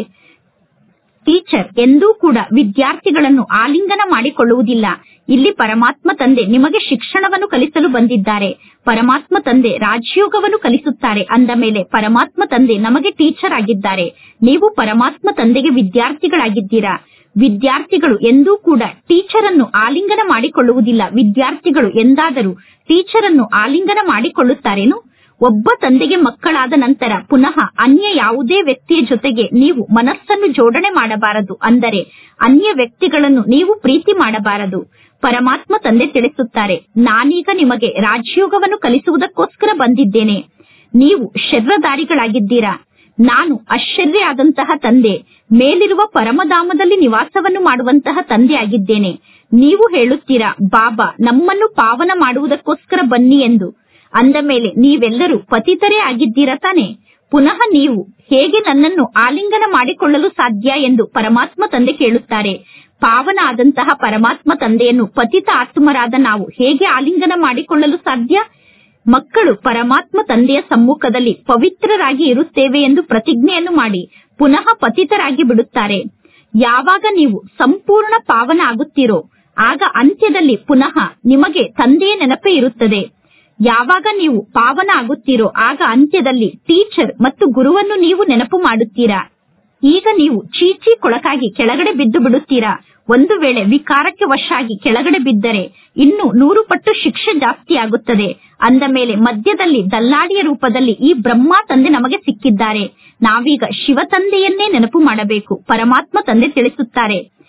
ಟೀಚರ್ ಎಂದೂ ಕೂಡ ವಿದ್ಯಾರ್ಥಿಗಳನ್ನು ಆಲಿಂಗನ ಮಾಡಿಕೊಳ್ಳುವುದಿಲ್ಲ. ಇಲ್ಲಿ ಪರಮಾತ್ಮ ತಂದೆ ನಿಮಗೆ ಶಿಕ್ಷಣವನ್ನು ಕಲಿಸಲು ಬಂದಿದ್ದಾರೆ. ಪರಮಾತ್ಮ ತಂದೆ ರಾಜಯೋಗವನ್ನು ಕಲಿಸುತ್ತಾರೆ. ಅಂದ ಮೇಲೆ ಪರಮಾತ್ಮ ತಂದೆ ನಮಗೆ ಟೀಚರ್ ಆಗಿದ್ದಾರೆ. ನೀವು ಪರಮಾತ್ಮ ತಂದೆಗೆ ವಿದ್ಯಾರ್ಥಿಗಳಾಗಿದ್ದೀರಾ. ವಿದ್ಯಾರ್ಥಿಗಳು ಎಂದೂ ಕೂಡ ಟೀಚರ್ ಅನ್ನು ಆಲಿಂಗನ ಮಾಡಿಕೊಳ್ಳುವುದಿಲ್ಲ. ವಿದ್ಯಾರ್ಥಿಗಳು ಎಂದಾದರೂ ಟೀಚರ್ ಅನ್ನು ಆಲಿಂಗನ ಮಾಡಿಕೊಳ್ಳುತ್ತಾರೇನು? ಒಬ್ಬ ತಂದೆಗೆ ಮಕ್ಕಳಾದ ನಂತರ ಪುನಃ ಅನ್ಯ ಯಾವುದೇ ವ್ಯಕ್ತಿಯ ಜೊತೆಗೆ ನೀವು ಮನಸ್ಸನ್ನು ಜೋಡಣೆ ಮಾಡಬಾರದು. ಅಂದರೆ ಅನ್ಯ ವ್ಯಕ್ತಿಗಳನ್ನು ನೀವು ಪ್ರೀತಿ ಮಾಡಬಾರದು. ಪರಮಾತ್ಮ ತಂದೆ ತಿಳಿಸುತ್ತಾರೆ, ನಾನೀಗ ನಿಮಗೆ ರಾಜಯೋಗವನ್ನು ಕಲಿಸುವುದಕ್ಕೋಸ್ಕರ ಬಂದಿದ್ದೇನೆ. ನೀವು ಶರೀರಧಾರಿಗಳಾಗಿದ್ದೀರಾ. ನಾನು ಆಶ್ಚರ್ಯ ಆದಂತಹ ತಂದೆ, ಮೇಲಿರುವ ಪರಮಧಾಮದಲ್ಲಿ ನಿವಾಸವನ್ನು ಮಾಡುವಂತಹ ತಂದೆ ಆಗಿದ್ದೇನೆ. ನೀವು ಹೇಳುತ್ತೀರಾ, ಬಾಬಾ ನಮ್ಮನ್ನು ಪಾವನ ಮಾಡುವುದಕ್ಕೋಸ್ಕರ ಬನ್ನಿ ಎಂದು. ಅಂದ ಮೇಲೆ ನೀವೆಲ್ಲರೂ ಪತಿತರೇ ಆಗಿದ್ದೀರಾ ತಾನೆ. ಪುನಃ ನೀವು ಹೇಗೆ ನನ್ನನ್ನು ಆಲಿಂಗನ ಮಾಡಿಕೊಳ್ಳಲು ಸಾಧ್ಯ ಎಂದು ಪರಮಾತ್ಮ ತಂದೆ ಕೇಳುತ್ತಾರೆ. ಪಾವನ ಆದಂತಹ ಪರಮಾತ್ಮ ತಂದೆಯನ್ನು ಪತಿತ ಆತ್ಮರಾದ ನಾವು ಹೇಗೆ ಆಲಿಂಗನ ಮಾಡಿಕೊಳ್ಳಲು ಸಾಧ್ಯ? ಮಕ್ಕಳು ಪರಮಾತ್ಮ ತಂದೆಯ ಸಮ್ಮುಖದಲ್ಲಿ ಪವಿತ್ರರಾಗಿ ಇರುತ್ತೇವೆ ಎಂದು ಪ್ರತಿಜ್ಞೆಯನ್ನು ಮಾಡಿ ಪುನಃ ಪತಿತರಾಗಿ ಬಿಡುತ್ತಾರೆ. ಯಾವಾಗ ನೀವು ಸಂಪೂರ್ಣ ಪಾವನ ಆಗುತ್ತೀರೋ ಆಗ ಅಂತ್ಯದಲ್ಲಿ ಪುನಃ ನಿಮಗೆ ತಂದೆಯ ನೆನಪೇ ಇರುತ್ತದೆ. ಯಾವಾಗ ನೀವು ಪಾವನ ಆಗುತ್ತೀರೋ ಆಗ ಅಂತ್ಯದಲ್ಲಿ ಟೀಚರ್ ಮತ್ತು ಗುರುವನ್ನು ನೀವು ನೆನಪು ಮಾಡುತ್ತೀರಾ. ಈಗ ನೀವು ಚೀಚಿ ಕೊಳಕಾಗಿ ಕೆಳಗಡೆ ಬಿದ್ದು ಬಿಡುತ್ತೀರಾ. ಒಂದು ವೇಳೆ ವಿಕಾರಕ್ಕೆ ವಶಾಗಿ ಕೆಳಗಡೆ ಬಿದ್ದರೆ ಇನ್ನು ನೂರು ಪಟ್ಟು ಶಿಕ್ಷೆ ಜಾಸ್ತಿ ಆಗುತ್ತದೆ. ಅಂದ ಮೇಲೆ ಮಧ್ಯದಲ್ಲಿ ದಲ್ಲಾಳಿಯ ರೂಪದಲ್ಲಿ ಈ ಬ್ರಹ್ಮ ತಂದೆ ನಮಗೆ ಸಿಕ್ಕಿದ್ದಾರೆ. ನಾವೀಗ ಶಿವ ತಂದೆಯನ್ನೇ ನೆನಪು ಮಾಡಬೇಕು. ಪರಮಾತ್ಮ ತಂದೆ ತಿಳಿಸುತ್ತಾರೆ,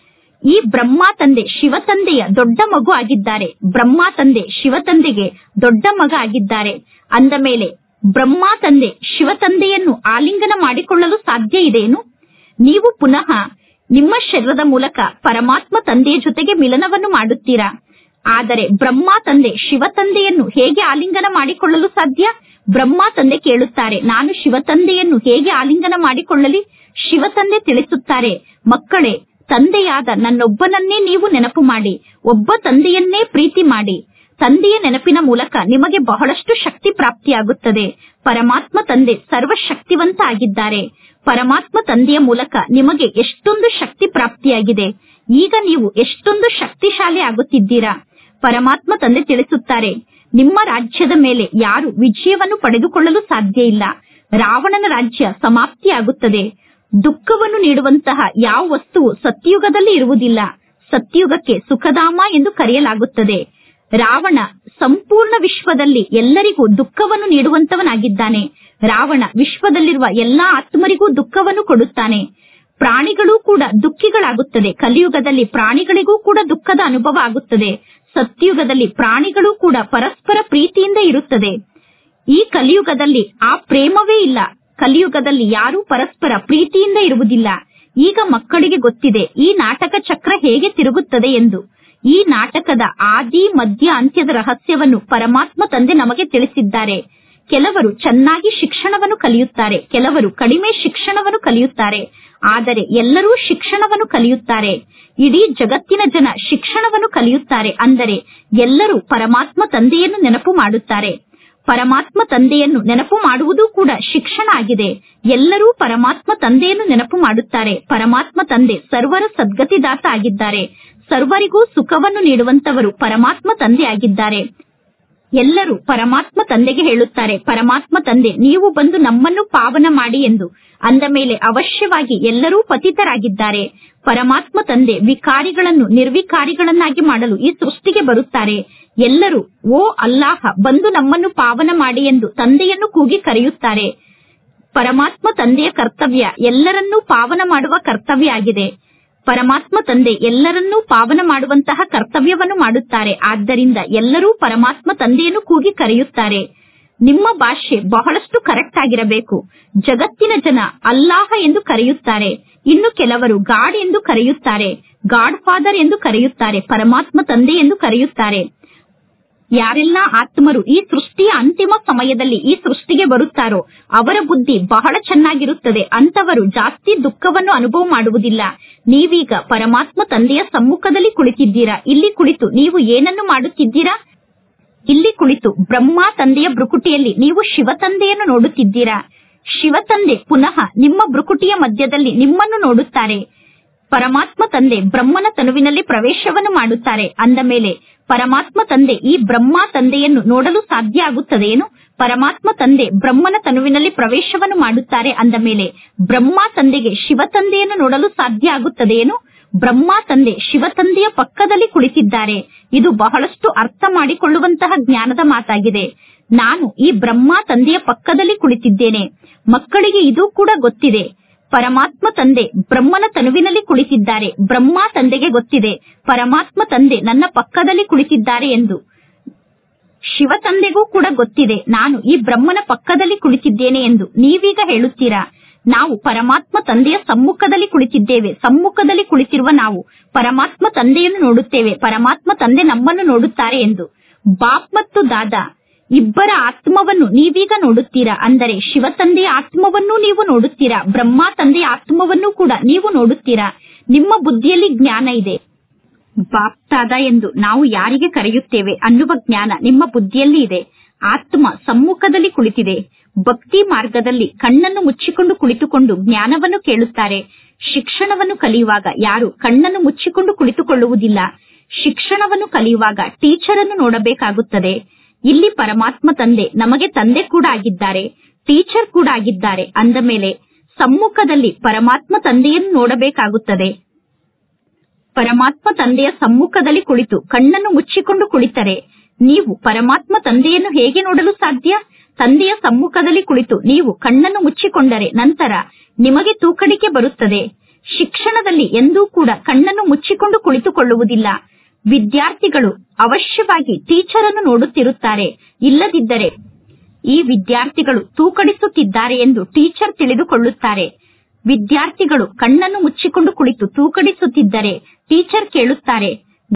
ಈ ಬ್ರಹ್ಮ ತಂದೆ ಶಿವ ತಂದೆಯ ದೊಡ್ಡ ಮಗು ಆಗಿದ್ದಾರೆ. ಬ್ರಹ್ಮ ತಂದೆ ಶಿವ ತಂದೆಗೆ ದೊಡ್ಡ ಮಗ ಆಗಿದ್ದಾರೆ. ಅಂದ ಮೇಲೆ ಬ್ರಹ್ಮ ತಂದೆ ಶಿವ ತಂದೆಯನ್ನು ಆಲಿಂಗನ ಮಾಡಿಕೊಳ್ಳಲು ಸಾಧ್ಯ ಇದೆಯೇನು? ನೀವು ಪುನಃ ನಿಮ್ಮ ಶರೀರದ ಮೂಲಕ ಪರಮಾತ್ಮ ತಂದೆಯ ಜೊತೆಗೆ ಮಿಲನವನ್ನು ಮಾಡುತ್ತೀರಾ. ಆದರೆ ಬ್ರಹ್ಮ ತಂದೆ ಶಿವ ತಂದೆಯನ್ನು ಹೇಗೆ ಆಲಿಂಗನ ಮಾಡಿಕೊಳ್ಳಲು ಸಾಧ್ಯ? ಬ್ರಹ್ಮ ತಂದೆ ಕೇಳುತ್ತಾರೆ, ನಾನು ಶಿವ ತಂದೆಯನ್ನು ಹೇಗೆ ಆಲಿಂಗನ ಮಾಡಿಕೊಳ್ಳಲಿ? ಶಿವ ತಂದೆ ತಿಳಿಸುತ್ತಾರೆ, ಮಕ್ಕಳೇ, ತಂದೆಯಾದ ನನ್ನೊಬ್ಬನನ್ನೇ ನೀವು ನೆನಪು ಮಾಡಿ, ಒಬ್ಬ ತಂದೆಯನ್ನೇ ಪ್ರೀತಿ ಮಾಡಿ. ತಂದೆಯ ನೆನಪಿನ ಮೂಲಕ ನಿಮಗೆ ಬಹಳಷ್ಟು ಶಕ್ತಿ ಪ್ರಾಪ್ತಿಯಾಗುತ್ತದೆ. ಪರಮಾತ್ಮ ತಂದೆ ಸರ್ವಶಕ್ತಿವಂತ ಆಗಿದ್ದಾರೆ. ಪರಮಾತ್ಮ ತಂದೆಯ ಮೂಲಕ ನಿಮಗೆ ಎಷ್ಟೊಂದು ಶಕ್ತಿ ಪ್ರಾಪ್ತಿಯಾಗಿದೆ. ಈಗ ನೀವು ಎಷ್ಟೊಂದು ಶಕ್ತಿಶಾಲಿ ಆಗುತ್ತಿದ್ದೀರಾ. ಪರಮಾತ್ಮ ತಂದೆ ತಿಳಿಸುತ್ತಾರೆ, ನಿಮ್ಮ ರಾಜ್ಯದ ಮೇಲೆ ಯಾರು ವಿಜಯವನ್ನು ಪಡೆದುಕೊಳ್ಳಲು ಸಾಧ್ಯ ಇಲ್ಲ. ರಾವಣನ ರಾಜ್ಯ ಸಮಾಪ್ತಿಯಾಗುತ್ತದೆ. ದುಃಖವನ್ನು ನೀಡುವಂತಹ ಯಾವ ವಸ್ತುವು ಸತ್ಯುಗದಲ್ಲಿ ಇರುವುದಿಲ್ಲ. ಸತ್ಯುಗಕ್ಕೆ ಸುಖಧಾಮ ಎಂದು ಕರೆಯಲಾಗುತ್ತದೆ. ರಾವಣ ಸಂಪೂರ್ಣ ವಿಶ್ವದಲ್ಲಿ ಎಲ್ಲರಿಗೂ ದುಃಖವನ್ನು ನೀಡುವಂತವನಾಗಿದ್ದಾನೆ. ರಾವಣ ವಿಶ್ವದಲ್ಲಿರುವ ಎಲ್ಲಾ ಆತ್ಮರಿಗೂ ದುಃಖವನ್ನು ಕೊಡುತ್ತಾನೆ. ಪ್ರಾಣಿಗಳೂ ಕೂಡ ದುಃಖಿಗಳಾಗುತ್ತದೆ. ಕಲಿಯುಗದಲ್ಲಿ ಪ್ರಾಣಿಗಳಿಗೂ ಕೂಡ ದುಃಖದ ಅನುಭವ ಆಗುತ್ತದೆ. ಸತ್ಯುಗದಲ್ಲಿ ಪ್ರಾಣಿಗಳು ಕೂಡ ಪರಸ್ಪರ ಪ್ರೀತಿಯಿಂದ ಇರುತ್ತದೆ. ಈ ಕಲಿಯುಗದಲ್ಲಿ ಆ ಪ್ರೇಮವೇ ಇಲ್ಲ. ಕಲಿಯುಗದಲ್ಲಿ ಯಾರೂ ಪರಸ್ಪರ ಪ್ರೀತಿಯಿಂದ ಇರುವುದಿಲ್ಲ. ಈಗ ಮಕ್ಕಳಿಗೆ ಗೊತ್ತಿದೆ ಈ ನಾಟಕ ಚಕ್ರ ಹೇಗೆ ತಿರುಗುತ್ತದೆ ಎಂದು. ಈ ನಾಟಕದ ಆದಿ ಮಧ್ಯ ಅಂತ್ಯದ ರಹಸ್ಯವನ್ನು ಪರಮಾತ್ಮ ತಂದೆ ನಮಗೆ ತಿಳಿಸಿದ್ದಾರೆ. ಕೆಲವರು ಚೆನ್ನಾಗಿ ಶಿಕ್ಷಣವನ್ನು ಕಲಿಯುತ್ತಾರೆ, ಕೆಲವರು ಕಡಿಮೆ ಶಿಕ್ಷಣವನ್ನು ಕಲಿಯುತ್ತಾರೆ. ಆದರೆ ಎಲ್ಲರೂ ಶಿಕ್ಷಣವನ್ನು ಕಲಿಯುತ್ತಾರೆ. ಇಡೀ ಜಗತ್ತಿನ ಜನ ಶಿಕ್ಷಣವನ್ನು ಕಲಿಯುತ್ತಾರೆ. ಅಂದರೆ ಎಲ್ಲರೂ ಪರಮಾತ್ಮ ತಂದೆಯನ್ನು ನೆನಪು ಮಾಡುತ್ತಾರೆ. ಪರಮಾತ್ಮ ತಂದೆಯನ್ನು ನೆನಪು ಮಾಡುವುದು ಕೂಡ ಶಿಕ್ಷಣ ಆಗಿದೆ. ಎಲ್ಲರೂ ಪರಮಾತ್ಮ ತಂದೆಯನ್ನು ನೆನಪು ಮಾಡುತ್ತಾರೆ. ಪರಮಾತ್ಮ ತಂದೆ ಸರ್ವರ ಸದ್ಗತಿದಾತ ಆಗಿದ್ದಾರೆ. ಸರ್ವರಿಗೂ ಸುಖವನ್ನು ನೀಡುವಂತವರು ಪರಮಾತ್ಮ ತಂದೆ ಆಗಿದ್ದಾರೆ. ಎಲ್ಲರೂ ಪರಮಾತ್ಮ ತಂದೆಗೆ ಹೇಳುತ್ತಾರೆ, ಪರಮಾತ್ಮ ತಂದೆ ನೀವು ಬಂದು ನಮ್ಮನ್ನು ಪಾವನ ಮಾಡಿ ಎಂದು. ಅಂದ ಮೇಲೆ ಅವಶ್ಯವಾಗಿ ಎಲ್ಲರೂ ಪತಿತರಾಗಿದ್ದಾರೆ. ಪರಮಾತ್ಮ ತಂದೆ ವಿಕಾರಿಗಳನ್ನು ನಿರ್ವಿಕಾರಿಗಳನ್ನಾಗಿ ಮಾಡಲು ಈ ಸೃಷ್ಟಿಗೆ ಬರುತ್ತಾರೆ. ಎಲ್ಲರೂ ಓ ಅಲ್ಲಾಹ ಬಂದು ನಮ್ಮನ್ನು ಪಾವನ ಮಾಡಿ ಎಂದು ತಂದೆಯನ್ನು ಕೂಗಿ ಕರೆಯುತ್ತಾರೆ. ಪರಮಾತ್ಮ ತಂದೆಯ ಕರ್ತವ್ಯ ಎಲ್ಲರನ್ನೂ ಪಾವನ ಮಾಡುವ ಕರ್ತವ್ಯ ಆಗಿದೆ. ಪರಮಾತ್ಮ ತಂದೆ ಎಲ್ಲರನ್ನೂ ಪಾವನ ಮಾಡುವಂತಹ ಕರ್ತವ್ಯವನ್ನು ಮಾಡುತ್ತಾರೆ. ಆದ್ದರಿಂದ ಎಲ್ಲರೂ ಪರಮಾತ್ಮ ತಂದೆಯನ್ನು ಕೂಗಿ ಕರೆಯುತ್ತಾರೆ. ನಿಮ್ಮ ಭಾಷೆ ಬಹಳಷ್ಟು ಕರೆಕ್ಟ್ ಆಗಿರಬೇಕು. ಜಗತ್ತಿನ ಜನ ಅಲ್ಲಾಹ ಎಂದು ಕರೆಯುತ್ತಾರೆ. ಇನ್ನು ಕೆಲವರು ಗಾಡ್ ಎಂದು ಕರೆಯುತ್ತಾರೆ, ಗಾಡ್ ಫಾದರ್ ಎಂದು ಕರೆಯುತ್ತಾರೆ, ಪರಮಾತ್ಮ ತಂದೆ ಎಂದು ಕರೆಯುತ್ತಾರೆ. ಯಾರೆಲ್ಲ ಆತ್ಮರು ಈ ಸೃಷ್ಟಿಯ ಅಂತಿಮ ಸಮಯದಲ್ಲಿ ಈ ಸೃಷ್ಟಿಗೆ ಬರುತ್ತಾರೋ ಅವರ ಬುದ್ಧಿ ಬಹಳ ಚೆನ್ನಾಗಿರುತ್ತದೆ. ಅಂತವರು ಜಾಸ್ತಿ ದುಃಖವನ್ನು ಅನುಭವ ಮಾಡುವುದಿಲ್ಲ. ನೀವೀಗ ಪರಮಾತ್ಮ ತಂದೆಯ ಸಮ್ಮುಖದಲ್ಲಿ ಕುಳಿತಿದ್ದೀರಾ. ಇಲ್ಲಿ ಕುಳಿತು ನೀವು ಏನನ್ನು ಮಾಡುತ್ತಿದ್ದೀರಾ? ಇಲ್ಲಿ ಕುಳಿತು ಬ್ರಹ್ಮ ತಂದೆಯ ಭ್ರುಕುಟಿಯಲ್ಲಿ ನೀವು ಶಿವ ತಂದೆಯನ್ನು ನೋಡುತ್ತಿದ್ದೀರಾ. ಶಿವ ತಂದೆ ಪುನಃ ನಿಮ್ಮ ಭ್ರುಕುಟಿಯ ಮಧ್ಯದಲ್ಲಿ ನಿಮ್ಮನ್ನು ನೋಡುತ್ತಾರೆ. ಪರಮಾತ್ಮ ತಂದೆ ಬ್ರಹ್ಮನ ತನುವಿನಲ್ಲಿ ಪ್ರವೇಶವನ್ನು ಮಾಡುತ್ತಾರೆ. ಅಂದ ಮೇಲೆ ಪರಮಾತ್ಮ ತಂದೆ ಈ ಬ್ರಹ್ಮ ತಂದೆಯನ್ನು ನೋಡಲು ಸಾಧ್ಯ ಆಗುತ್ತದೇನು? ಪರಮಾತ್ಮ ತಂದೆ ಬ್ರಹ್ಮನ ತನುವಿನಲ್ಲಿ ಪ್ರವೇಶವನ್ನು ಮಾಡುತ್ತಾರೆ. ಅಂದ ಮೇಲೆ ಬ್ರಹ್ಮ ತಂದೆಗೆ ಶಿವ ತಂದೆಯನ್ನು ನೋಡಲು ಸಾಧ್ಯ ಆಗುತ್ತದೇನು? ಬ್ರಹ್ಮ ತಂದೆ ಶಿವ ತಂದೆಯ ಪಕ್ಕದಲ್ಲಿ ಕುಳಿತಿದ್ದಾರೆ. ಇದು ಬಹಳಷ್ಟು ಅರ್ಥ ಮಾಡಿಕೊಳ್ಳುವಂತಹ ಜ್ಞಾನದ ಮಾತಾಗಿದೆ. ನಾನು ಈ ಬ್ರಹ್ಮ ತಂದೆಯ ಪಕ್ಕದಲ್ಲಿ ಕುಳಿತಿದ್ದೇನೆ. ಮಕ್ಕಳಿಗೆ ಇದು ಕೂಡ ಗೊತ್ತಿದೆ. ಪರಮಾತ್ಮ ತಂದೆ ಬ್ರಹ್ಮನ ತನುವಿನಲ್ಲಿ ಕುಳಿತಿದ್ದಾರೆ. ಬ್ರಹ್ಮ ತಂದೆಗೆ ಗೊತ್ತಿದೆ ಪರಮಾತ್ಮ ತಂದೆ ನನ್ನ ಪಕ್ಕದಲ್ಲಿ ಕುಳಿತಿದ್ದಾರೆ ಎಂದು. ಶಿವ ತಂದೆಗೂ ಕೂಡ ಗೊತ್ತಿದೆ ನಾನು ಈ ಬ್ರಹ್ಮನ ಪಕ್ಕದಲ್ಲಿ ಕುಳಿತಿದ್ದೇನೆ ಎಂದು. ನೀವೀಗ ಹೇಳುತ್ತೀರಾ, ನಾವು ಪರಮಾತ್ಮ ತಂದೆಯ ಸಮ್ಮುಖದಲ್ಲಿ ಕುಳಿತಿದ್ದೇವೆ. ಸಮ್ಮುಖದಲ್ಲಿ ಕುಳಿತಿರುವ ನಾವು ಪರಮಾತ್ಮ ತಂದೆಯನ್ನು ನೋಡುತ್ತೇವೆ. ಪರಮಾತ್ಮ ತಂದೆ ನಮ್ಮನ್ನು ನೋಡುತ್ತಾರೆ ಎಂದು. ಬಾಪ್ ಮತ್ತು ದಾದಾ ಇಬ್ಬರ ಆತ್ಮವನ್ನು ನೀವೀಗ ನೋಡುತ್ತೀರಾ. ಅಂದರೆ ಶಿವ ತಂದೆಯ ಆತ್ಮವನ್ನೂ ನೀವು ನೋಡುತ್ತೀರಾ, ಬ್ರಹ್ಮ ತಂದೆಯ ಆತ್ಮವನ್ನೂ ಕೂಡ ನೀವು ನೋಡುತ್ತೀರಾ. ನಿಮ್ಮ ಬುದ್ಧಿಯಲ್ಲಿ ಜ್ಞಾನ ಇದೆ. ಬಾಪ್ ದಾದಾ ಎಂದು ನಾವು ಯಾರಿಗೆ ಕರೆಯುತ್ತೇವೆ ಅನ್ನುವ ಜ್ಞಾನ ನಿಮ್ಮ ಬುದ್ಧಿಯಲ್ಲಿ ಇದೆ. ಆತ್ಮ ಸಮ್ಮುಖದಲ್ಲಿ ಕುಳಿತಿದೆ. ಭಕ್ತಿ ಮಾರ್ಗದಲ್ಲಿ ಕಣ್ಣನ್ನು ಮುಚ್ಚಿಕೊಂಡು ಕುಳಿತುಕೊಂಡು ಜ್ಞಾನವನ್ನು ಕೇಳುತ್ತಾರೆ. ಶಿಕ್ಷಣವನ್ನು ಕಲಿಯುವಾಗ ಯಾರು ಕಣ್ಣನ್ನು ಮುಚ್ಚಿಕೊಂಡು ಕುಳಿತುಕೊಳ್ಳುವುದಿಲ್ಲ. ಶಿಕ್ಷಣವನ್ನು ಕಲಿಯುವಾಗ ಟೀಚರ್ ಅನ್ನು ನೋಡಬೇಕಾಗುತ್ತದೆ. ಇಲ್ಲಿ ಪರಮಾತ್ಮ ತಂದೆ ನಮಗೆ ತಂದೆ ಕೂಡ ಆಗಿದ್ದಾರೆ, ಟೀಚರ್ ಕೂಡ ಆಗಿದ್ದಾರೆ. ಅಂದ ಮೇಲೆ ಸಮ್ಮುಖದಲ್ಲಿ ಪರಮಾತ್ಮ ತಂದೆಯನ್ನು ನೋಡಬೇಕಾಗುತ್ತದೆ. ಪರಮಾತ್ಮ ತಂದೆಯ ಸಮ್ಮುಖದಲ್ಲಿ ಕುಳಿತು ಕಣ್ಣನ್ನು ಮುಚ್ಚಿಕೊಂಡು ಕುಳಿತರೆ ನೀವು ಪರಮಾತ್ಮ ತಂದೆಯನ್ನು ಹೇಗೆ ನೋಡಲು ಸಾಧ್ಯ? ತಂದೆಯ ಸಮ್ಮುಖದಲ್ಲಿ ಕುಳಿತು ನೀವು ಕಣ್ಣನ್ನು ಮುಚ್ಚಿಕೊಂಡರೆ ನಂತರ ನಿಮಗೆ ತೂಕಡಿಕೆ ಬರುತ್ತದೆ. ಶಿಕ್ಷಣದಲ್ಲಿ ಎಂದೂ ಕೂಡ ಕಣ್ಣನ್ನು ಮುಚ್ಚಿಕೊಂಡು ಕುಳಿತುಕೊಳ್ಳುವುದಿಲ್ಲ. ವಿದ್ಯಾರ್ಥಿಗಳು ಅವಶ್ಯವಾಗಿ ಟೀಚರ್ ಅನ್ನು ನೋಡುತ್ತಿರುತ್ತಾರೆ. ಇಲ್ಲದಿದ್ದರೆ ಈ ವಿದ್ಯಾರ್ಥಿಗಳು ತೂಕಡಿಸುತ್ತಿದ್ದಾರೆ ಎಂದು ಟೀಚರ್ ತಿಳಿದುಕೊಳ್ಳುತ್ತಾರೆ. ವಿದ್ಯಾರ್ಥಿಗಳು ಕಣ್ಣನ್ನು ಮುಚ್ಚಿಕೊಂಡು ಕುಳಿತು ತೂಕಡಿಸುತ್ತಿದ್ದರೆ ಟೀಚರ್ ಕೇಳುತ್ತಾರೆ,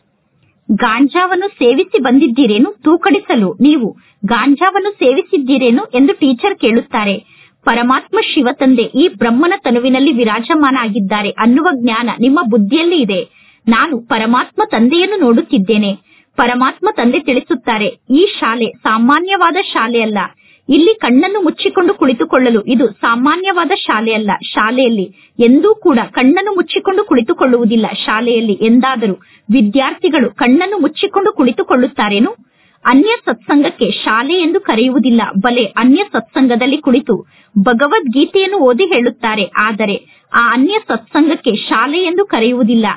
ಗಾಂಜಾವನ್ನು ಸೇವಿಸಿ ಬಂದಿದ್ದೀರೇನು ತೂಕಡಿಸಲು? ನೀವು ಗಾಂಜಾವನ್ನು ಸೇವಿಸಿದ್ದೀರೇನು ಎಂದು ಟೀಚರ್ ಕೇಳುತ್ತಾರೆ. ಪರಮಾತ್ಮ ಶಿವ ತಂದೆ ಈ ಬ್ರಹ್ಮನ ತನುವಿನಲ್ಲಿ ವಿರಾಜಮಾನ ಆಗಿದ್ದಾರೆ ಅನ್ನುವ ಜ್ಞಾನ ನಿಮ್ಮ ಬುದ್ಧಿಯಲ್ಲಿ ಇದೆ. ನಾನು ಪರಮಾತ್ಮ ತಂದೆಯನ್ನು ನೋಡುತ್ತಿದ್ದೇನೆ. ಪರಮಾತ್ಮ ತಂದೆ ತಿಳಿಸುತ್ತಾರೆ, ಈ ಶಾಲೆ ಸಾಮಾನ್ಯವಾದ ಶಾಲೆ ಅಲ್ಲ. ಇಲ್ಲಿ ಕಣ್ಣನ್ನು ಮುಚ್ಚಿಕೊಂಡು ಕುಳಿತುಕೊಳ್ಳಲು ಇದು ಸಾಮಾನ್ಯವಾದ ಶಾಲೆ ಅಲ್ಲ. ಶಾಲೆಯಲ್ಲಿ ಎಂದೂ ಕೂಡ ಕಣ್ಣನ್ನು ಮುಚ್ಚಿಕೊಂಡು ಕುಳಿತುಕೊಳ್ಳುವುದಿಲ್ಲ. ಶಾಲೆಯಲ್ಲಿ ಎಂದಾದರೂ ವಿದ್ಯಾರ್ಥಿಗಳು ಕಣ್ಣನ್ನು ಮುಚ್ಚಿಕೊಂಡು ಕುಳಿತುಕೊಳ್ಳುತ್ತಾರೇನು? ಅನ್ಯ ಸತ್ಸಂಗಕ್ಕೆ ಶಾಲೆ ಎಂದು ಕರೆಯುವುದಿಲ್ಲ. ಬಲೆ ಅನ್ಯ ಸತ್ಸಂಗದಲ್ಲಿ ಕುಳಿತು ಭಗವದ್ಗೀತೆಯನ್ನು ಓದಿ ಹೇಳುತ್ತಾರೆ. ಆದರೆ ಆ ಅನ್ಯ ಸತ್ಸಂಗಕ್ಕೆ ಶಾಲೆ ಎಂದು ಕರೆಯುವುದಿಲ್ಲ.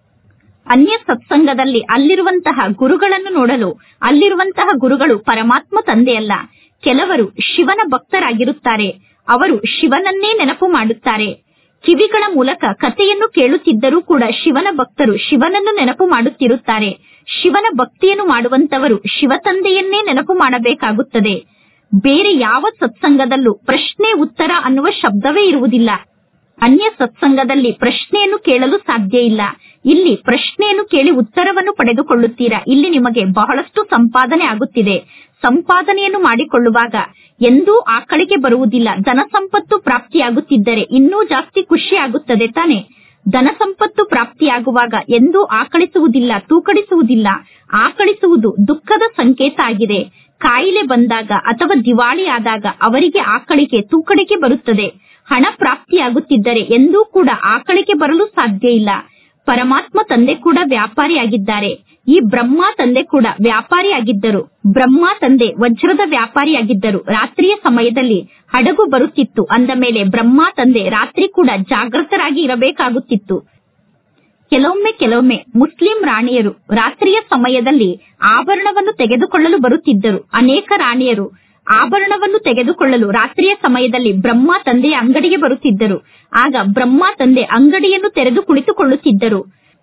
ಅನ್ಯ ಸತ್ಸಂಗದಲ್ಲಿ ಅಲ್ಲಿರುವಂತಹ ಗುರುಗಳನ್ನು ನೋಡಲು ಅಲ್ಲಿರುವಂತಹ ಗುರುಗಳು ಪರಮಾತ್ಮ ತಂದೆಯಲ್ಲ. ಕೆಲವರು ಶಿವನ ಭಕ್ತರಾಗಿರುತ್ತಾರೆ. ಅವರು ಶಿವನನ್ನೇ ನೆನಪು ಮಾಡುತ್ತಾರೆ. ಕಿವಿಗಳ ಮೂಲಕ ಕಥೆಯನ್ನು ಕೇಳುತ್ತಿದ್ದರೂ ಕೂಡ ಶಿವನ ಭಕ್ತರು ಶಿವನನ್ನು ನೆನಪು ಮಾಡುತ್ತಿರುತ್ತಾರೆ. ಶಿವನ ಭಕ್ತಿಯನ್ನು ಮಾಡುವಂತವರು ಶಿವ ತಂದೆಯನ್ನೇ ನೆನಪು ಮಾಡಬೇಕಾಗುತ್ತದೆ. ಬೇರೆ ಯಾವ ಸತ್ಸಂಗದಲ್ಲೂ ಪ್ರಶ್ನೆ ಉತ್ತರ ಅನ್ನುವ ಶಬ್ದವೇ ಇರುವುದಿಲ್ಲ. ಅನ್ಯ ಸತ್ಸಂಗದಲ್ಲಿ ಪ್ರಶ್ನೆಯನ್ನು ಕೇಳಲು ಸಾಧ್ಯ ಇಲ್ಲ. ಇಲ್ಲಿ ಪ್ರಶ್ನೆಯನ್ನು ಕೇಳಿ ಉತ್ತರವನ್ನು ಪಡೆದುಕೊಳ್ಳುತ್ತೀರಾ. ಇಲ್ಲಿ ನಿಮಗೆ ಬಹಳಷ್ಟು ಸಂಪಾದನೆ ಆಗುತ್ತಿದೆ. ಸಂಪಾದನೆಯನ್ನು ಮಾಡಿಕೊಳ್ಳುವಾಗ ಎಂದೂ ಆಕಳಿಕೆ ಬರುವುದಿಲ್ಲ. ಧನ ಸಂಪತ್ತು ಪ್ರಾಪ್ತಿಯಾಗುತ್ತಿದ್ದರೆ ಇನ್ನೂ ಜಾಸ್ತಿ ಖುಷಿ ಆಗುತ್ತದೆ ತಾನೆ. ಧನ ಸಂಪತ್ತು ಪ್ರಾಪ್ತಿಯಾಗುವಾಗ ಎಂದೂ ಆಕಳಿಸುವುದಿಲ್ಲ, ತೂಕಡಿಸುವುದಿಲ್ಲ. ಆಕಳಿಸುವುದು ದುಃಖದ ಸಂಕೇತ ಆಗಿದೆ. ಕಾಯಿಲೆ ಬಂದಾಗ ಅಥವಾ ದಿವಾಳಿ ಆದಾಗ ಅವರಿಗೆ ಆಕಳಿಕೆ ತೂಕಡಿಕೆ ಬರುತ್ತದೆ. ಹಣ ಪ್ರಾಪ್ತಿಯಾಗುತ್ತಿದ್ದರೆ ಎಂದೂ ಕೂಡ ಆಕಳಿಕೆ ಬರಲು ಸಾಧ್ಯ ಇಲ್ಲ. ಪರಮಾತ್ಮ ತಂದೆ ಕೂಡ ವ್ಯಾಪಾರಿಯಾಗಿದ್ದಾರೆ. ಈ ಬ್ರಹ್ಮ ತಂದೆ ಕೂಡ ವ್ಯಾಪಾರಿಯಾಗಿದ್ದರು. ಬ್ರಹ್ಮ ತಂದೆ ವಜ್ರದ ವ್ಯಾಪಾರಿಯಾಗಿದ್ದರು. ರಾತ್ರಿಯ ಸಮಯದಲ್ಲಿ ಹಡಗು ಬರುತ್ತಿತ್ತು ಅಂದ ಮೇಲೆ ಬ್ರಹ್ಮ ತಂದೆ ರಾತ್ರಿ ಕೂಡ ಜಾಗೃತರಾಗಿ ಇರಬೇಕಾಗುತ್ತಿತ್ತು. ಕೆಲವೊಮ್ಮೆ ಕೆಲವೊಮ್ಮೆ ಮುಸ್ಲಿಂ ರಾಣಿಯರು ರಾತ್ರಿಯ ಸಮಯದಲ್ಲಿ ಆಭರಣವನ್ನು ತೆಗೆದುಕೊಳ್ಳಲು ಬರುತ್ತಿದ್ದರು. ಅನೇಕ ರಾಣಿಯರು ಆಭರಣವನ್ನು ತೆಗೆದುಕೊಳ್ಳಲು ರಾತ್ರಿಯ ಸಮಯದಲ್ಲಿ ಬ್ರಹ್ಮ ತಂದೆಯ ಅಂಗಡಿಗೆ ಬರುತ್ತಿದ್ದರು. ಆಗ ಬ್ರಹ್ಮ ತಂದೆ ಅಂಗಡಿಯನ್ನು ತೆರೆದು ಕುಳಿತುಕೊಳ್ಳುತ್ತಿದ್ದರು.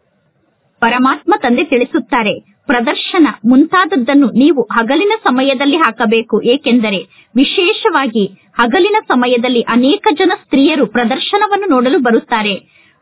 ಪರಮಾತ್ಮ ತಂದೆ ತಿಳಿಸುತ್ತಾರೆ, ಪ್ರದರ್ಶನ ಮುಂತಾದದ್ದನ್ನು ನೀವು ಹಗಲಿನ ಸಮಯದಲ್ಲಿ ಹಾಕಬೇಕು. ಏಕೆಂದರೆ ವಿಶೇಷವಾಗಿ ಹಗಲಿನ ಸಮಯದಲ್ಲಿ ಅನೇಕ ಜನ ಸ್ತ್ರೀಯರು ಪ್ರದರ್ಶನವನ್ನು ನೋಡಲು ಬರುತ್ತಾರೆ.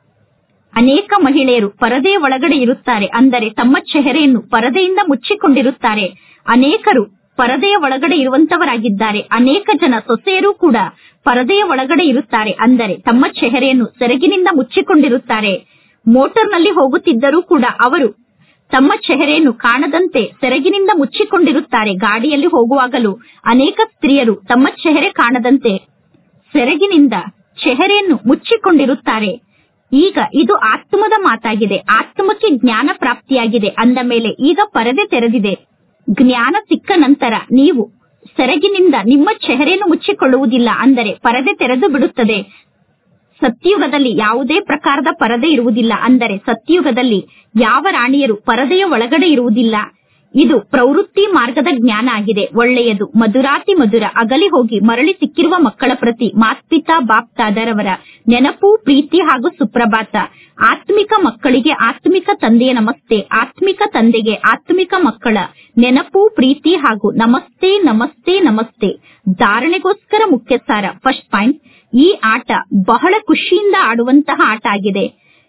ಅನೇಕ ಮಹಿಳೆಯರು ಪರದೆಯ ಒಳಗಡೆ ಇರುತ್ತಾರೆ. ಅಂದರೆ ತಮ್ಮ ಚೆಹರೆಯನ್ನು ಪರದೆಯಿಂದ ಮುಚ್ಚಿಕೊಂಡಿರುತ್ತಾರೆ. ಅನೇಕರು ಪರದೆಯ ಒಳಗಡೆ ಇರುವಂತವರಾಗಿದ್ದಾರೆ. ಅನೇಕ ಜನ ಸೊಸೆಯರು ಕೂಡ ಪರದೆಯ ಒಳಗಡೆ ಇರುತ್ತಾರೆ. ಅಂದರೆ ತಮ್ಮ ಚೆಹರೆಯನ್ನು ಸೆರಗಿನಿಂದ ಮುಚ್ಚಿಕೊಂಡಿರುತ್ತಾರೆ. ಮೋಟಾರ್ನಲ್ಲಿ ಹೋಗುತ್ತಿದ್ದರೂ ಕೂಡ ಅವರು ತಮ್ಮ ಚೆಹರೆಯನ್ನು ಕಾಣದಂತೆ ಸೆರಗಿನಿಂದ ಮುಚ್ಚಿಕೊಂಡಿರುತ್ತಾರೆ. ಗಾಡಿಯಲ್ಲಿ ಹೋಗುವಾಗಲೂ ಅನೇಕ ಸ್ತ್ರೀಯರು ತಮ್ಮ ಚೆಹರೆ ಕಾಣದಂತೆ ಸೆರಗಿನಿಂದ ಚೆಹರೆಯನ್ನು ಮುಚ್ಚಿಕೊಂಡಿರುತ್ತಾರೆ. ಈಗ ಇದು ಆತ್ಮದ ಮಾತಾಗಿದೆ. ಆತ್ಮಕ್ಕೆ ಜ್ಞಾನ ಪ್ರಾಪ್ತಿಯಾಗಿದೆ ಅಂದ ಮೇಲೆ ಈಗ ಪರದೆ ತೆರೆದಿದೆ. ಜ್ಞಾನ ಸಿಕ್ಕ ನಂತರ ನೀವು ಸೆರಗಿನಿಂದ ನಿಮ್ಮ ಚೆಹರೆಯನ್ನು ಮುಚ್ಚಿಕೊಳ್ಳುವುದಿಲ್ಲ. ಅಂದರೆ ಪರದೆ ತೆರೆದು ಬಿಡುತ್ತದೆ. ಸತ್ಯುಗದಲ್ಲಿ ಯಾವುದೇ ಪ್ರಕಾರದ ಪರದೆ ಇರುವುದಿಲ್ಲ. ಅಂದರೆ ಸತ್ಯುಗದಲ್ಲಿ ಯಾವ ರಾಣಿಯರು ಪರದೆಯ ಒಳಗಡೆ ಇರುವುದಿಲ್ಲ. ಇದು ಪ್ರವೃತ್ತಿ ಮಾರ್ಗದ ಜ್ಞಾನ ಆಗಿದೆ. ಒಳ್ಳೆಯದು. ಮಧುರಾತಿ ಮಧುರ ಅಗಲಿ ಹೋಗಿ ಮರಳಿ ಸಿಕ್ಕಿರುವ ಮಕ್ಕಳ ಪ್ರತಿ ಮಾತ್ಪಿತಾ ಬಾಪ್ತಾದರವರ ನೆನಪು, ಪ್ರೀತಿ ಹಾಗೂ ಸುಪ್ರಭಾತ. ಆತ್ಮಿಕ ಮಕ್ಕಳಿಗೆ ಆತ್ಮಿಕ ತಂದೆಯ ನಮಸ್ತೆ. ಆತ್ಮಿಕ ತಂದೆಗೆ ಆತ್ಮಿಕ ಮಕ್ಕಳ ನೆನಪು, ಪ್ರೀತಿ ಹಾಗೂ ನಮಸ್ತೆ ನಮಸ್ತೆ ನಮಸ್ತೆ. ಧಾರಣೆಗೋಸ್ಕರ ಮುಖ್ಯ ಸಾರ. ಫಸ್ಟ್ ಪಾಯಿಂಟ್, ಈ ಆಟ ಬಹಳ ಖುಷಿಯಿಂದ ಆಡುವಂತಹ ಆಟ ಆಗಿದೆ.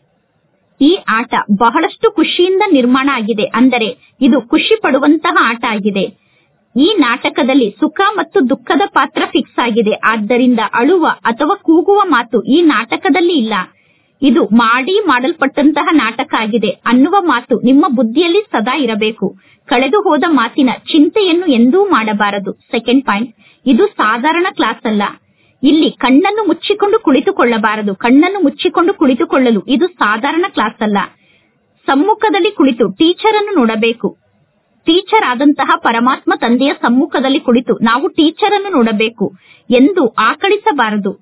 ಈ ಆಟ ಬಹಳಷ್ಟು ಖುಷಿಯಿಂದ ನಿರ್ಮಾಣ ಆಗಿದೆ. ಅಂದರೆ ಇದು ಖುಷಿ ಪಡುವಂತಹ ಆಟ ಆಗಿದೆ. ಈ ನಾಟಕದಲ್ಲಿ ಸುಖ ಮತ್ತು ದುಃಖದ ಪಾತ್ರ ಫಿಕ್ಸ್ ಆಗಿದೆ. ಆದ್ದರಿಂದ ಅಳುವ ಅಥವಾ ಕೂಗುವ ಮಾತು ಈ ನಾಟಕದಲ್ಲಿ ಇಲ್ಲ. ಇದು ಮಾಡಿ ಮಾಡಲ್ಪಟ್ಟಂತಹ ನಾಟಕ ಆಗಿದೆ ಅನ್ನುವ ಮಾತು ನಿಮ್ಮ ಬುದ್ಧಿಯಲ್ಲಿ ಸದಾ ಇರಬೇಕು. ಕಳೆದು ಹೋದ ಮಾತಿನ ಚಿಂತೆಯನ್ನು ಎಂದೂ ಮಾಡಬಾರದು. ಸೆಕೆಂಡ್ ಪಾಯಿಂಟ್, ಇದು ಸಾಧಾರಣ ಕ್ಲಾಸ್ ಅಲ್ಲ. ಇಲ್ಲಿ ಕಣ್ಣನ್ನು ಮುಚ್ಚಿಕೊಂಡು ಕುಳಿತುಕೊಳ್ಳಬಾರದು. ಕಣ್ಣನ್ನು ಮುಚ್ಚಿಕೊಂಡು ಕುಳಿತುಕೊಳ್ಳಲು ಇದು ಸಾಧಾರಣ ಕ್ಲಾಸ್ ಅಲ್ಲ. ಸಮ್ಮುಖದಲ್ಲಿ ಕುಳಿತು ಟೀಚರ್ ಅನ್ನು ನೋಡಬೇಕು. ಟೀಚರ್ ಆದಂತಹ ಪರಮಾತ್ಮ ತಂದೆಯ ಸಮ್ಮುಖದಲ್ಲಿ ಕುಳಿತು ನಾವು ಟೀಚರ್ ಅನ್ನು ನೋಡಬೇಕು ಎಂದು ಆಕಳಿಸಬಾರದು.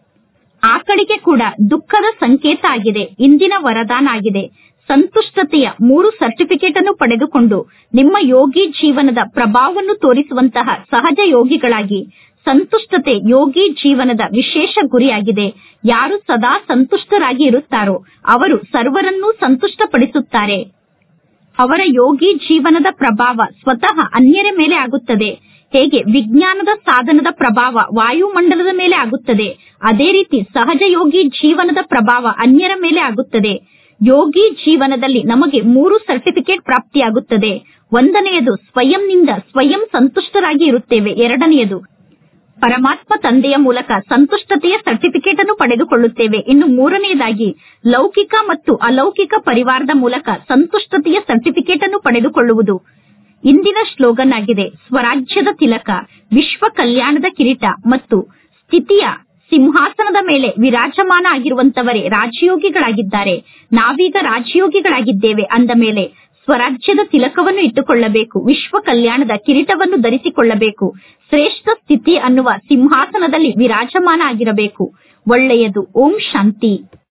ಆಕಳಿಕೆ ಕೂಡ ದುಃಖದ ಸಂಕೇತ ಆಗಿದೆ. ಇಂದಿನ ವರದಾನ ಆಗಿದೆ. ಸಂತುಷ್ಟತೆಯ ಮೂರು ಸರ್ಟಿಫಿಕೇಟ್ ಅನ್ನು ಪಡೆದುಕೊಂಡು ನಿಮ್ಮ ಯೋಗಿ ಜೀವನದ ಪ್ರಭಾವವನ್ನು ತೋರಿಸುವಂತಹ ಸಹಜ ಯೋಗಿಗಳಾಗಿ ಸಂತುಷ್ಟತೆ ಯೋಗಿ ಜೀವನದ ವಿಶೇಷ ಗುರಿಯಾಗಿದೆ. ಯಾರು ಸದಾ ಸಂತುಷ್ಟರಾಗಿ ಇರುತ್ತಾರೋ ಅವರು ಸರ್ವರನ್ನೂ ಸಂತುಷ್ಟಪಡಿಸುತ್ತಾರೆ. ಅವರ ಯೋಗಿ ಜೀವನದ ಪ್ರಭಾವ ಸ್ವತಃ ಅನ್ಯರ ಮೇಲೆ ಆಗುತ್ತದೆ. ಹೇಗೆ ವಿಜ್ಞಾನದ ಸಾಧನದ ಪ್ರಭಾವ ವಾಯುಮಂಡಲದ ಮೇಲೆ ಆಗುತ್ತದೆ, ಅದೇ ರೀತಿ ಸಹಜ ಯೋಗಿ ಜೀವನದ ಪ್ರಭಾವ ಅನ್ಯರ ಮೇಲೆ ಆಗುತ್ತದೆ. ಯೋಗಿ ಜೀವನದಲ್ಲಿ ನಮಗೆ ಮೂರು ಸರ್ಟಿಫಿಕೇಟ್ ಪ್ರಾಪ್ತಿಯಾಗುತ್ತದೆ. ಒಂದನೆಯದು ಸ್ವಯಂನಿಂದ ಸ್ವಯಂ ಸಂತುಷ್ಟರಾಗಿ ಇರುತ್ತೇವೆ. ಎರಡನೆಯದು ಪರಮಾತ್ಮ ತಂದೆಯ ಮೂಲಕ ಸಂತುಷ್ಟತೆಯ ಸರ್ಟಿಫಿಕೇಟ್ ಅನ್ನು ಪಡೆದುಕೊಳ್ಳುತ್ತೇವೆ. ಇನ್ನು ಮೂರನೆಯದಾಗಿ ಲೌಕಿಕ ಮತ್ತು ಅಲೌಕಿಕ ಪರಿವಾರದ ಮೂಲಕ ಸಂತುಷ್ಟತೆಯ ಸರ್ಟಿಫಿಕೇಟ್ ಅನ್ನು ಪಡೆದುಕೊಳ್ಳುವುದು. ಇಂದಿನ ಸ್ಲೋಗನ್ ಆಗಿದೆ, ಸ್ವರಾಜ್ಯದ ತಿಲಕ, ವಿಶ್ವ ಕಲ್ಯಾಣದ ಕಿರೀಟ ಮತ್ತು ಸ್ಥಿತಿಯ ಸಿಂಹಾಸನದ ಮೇಲೆ ವಿರಾಜಮಾನ ಆಗಿರುವಂತವರೇ ರಾಜಯೋಗಿಗಳಾಗಿದ್ದಾರೆ. ನಾವೀಗ ರಾಜಯೋಗಿಗಳಾಗಿದ್ದೇವೆ ಅಂದ ಮೇಲೆ ಸ್ವರಾಜ್ಯದ ತಿಲಕವನ್ನು ಇಟ್ಟುಕೊಳ್ಳಬೇಕು, ವಿಶ್ವ ಕಲ್ಯಾಣದ ಕಿರೀಟವನ್ನು ಧರಿಸಿಕೊಳ್ಳಬೇಕು, ಶ್ರೇಷ್ಠ ಸ್ಥಿತಿ ಅನ್ನುವ ಸಿಂಹಾಸನದಲ್ಲಿ ವಿರಾಜಮಾನ ಆಗಿರಬೇಕು. ಒಳ್ಳೆಯದು. ಓಂ ಶಾಂತಿ.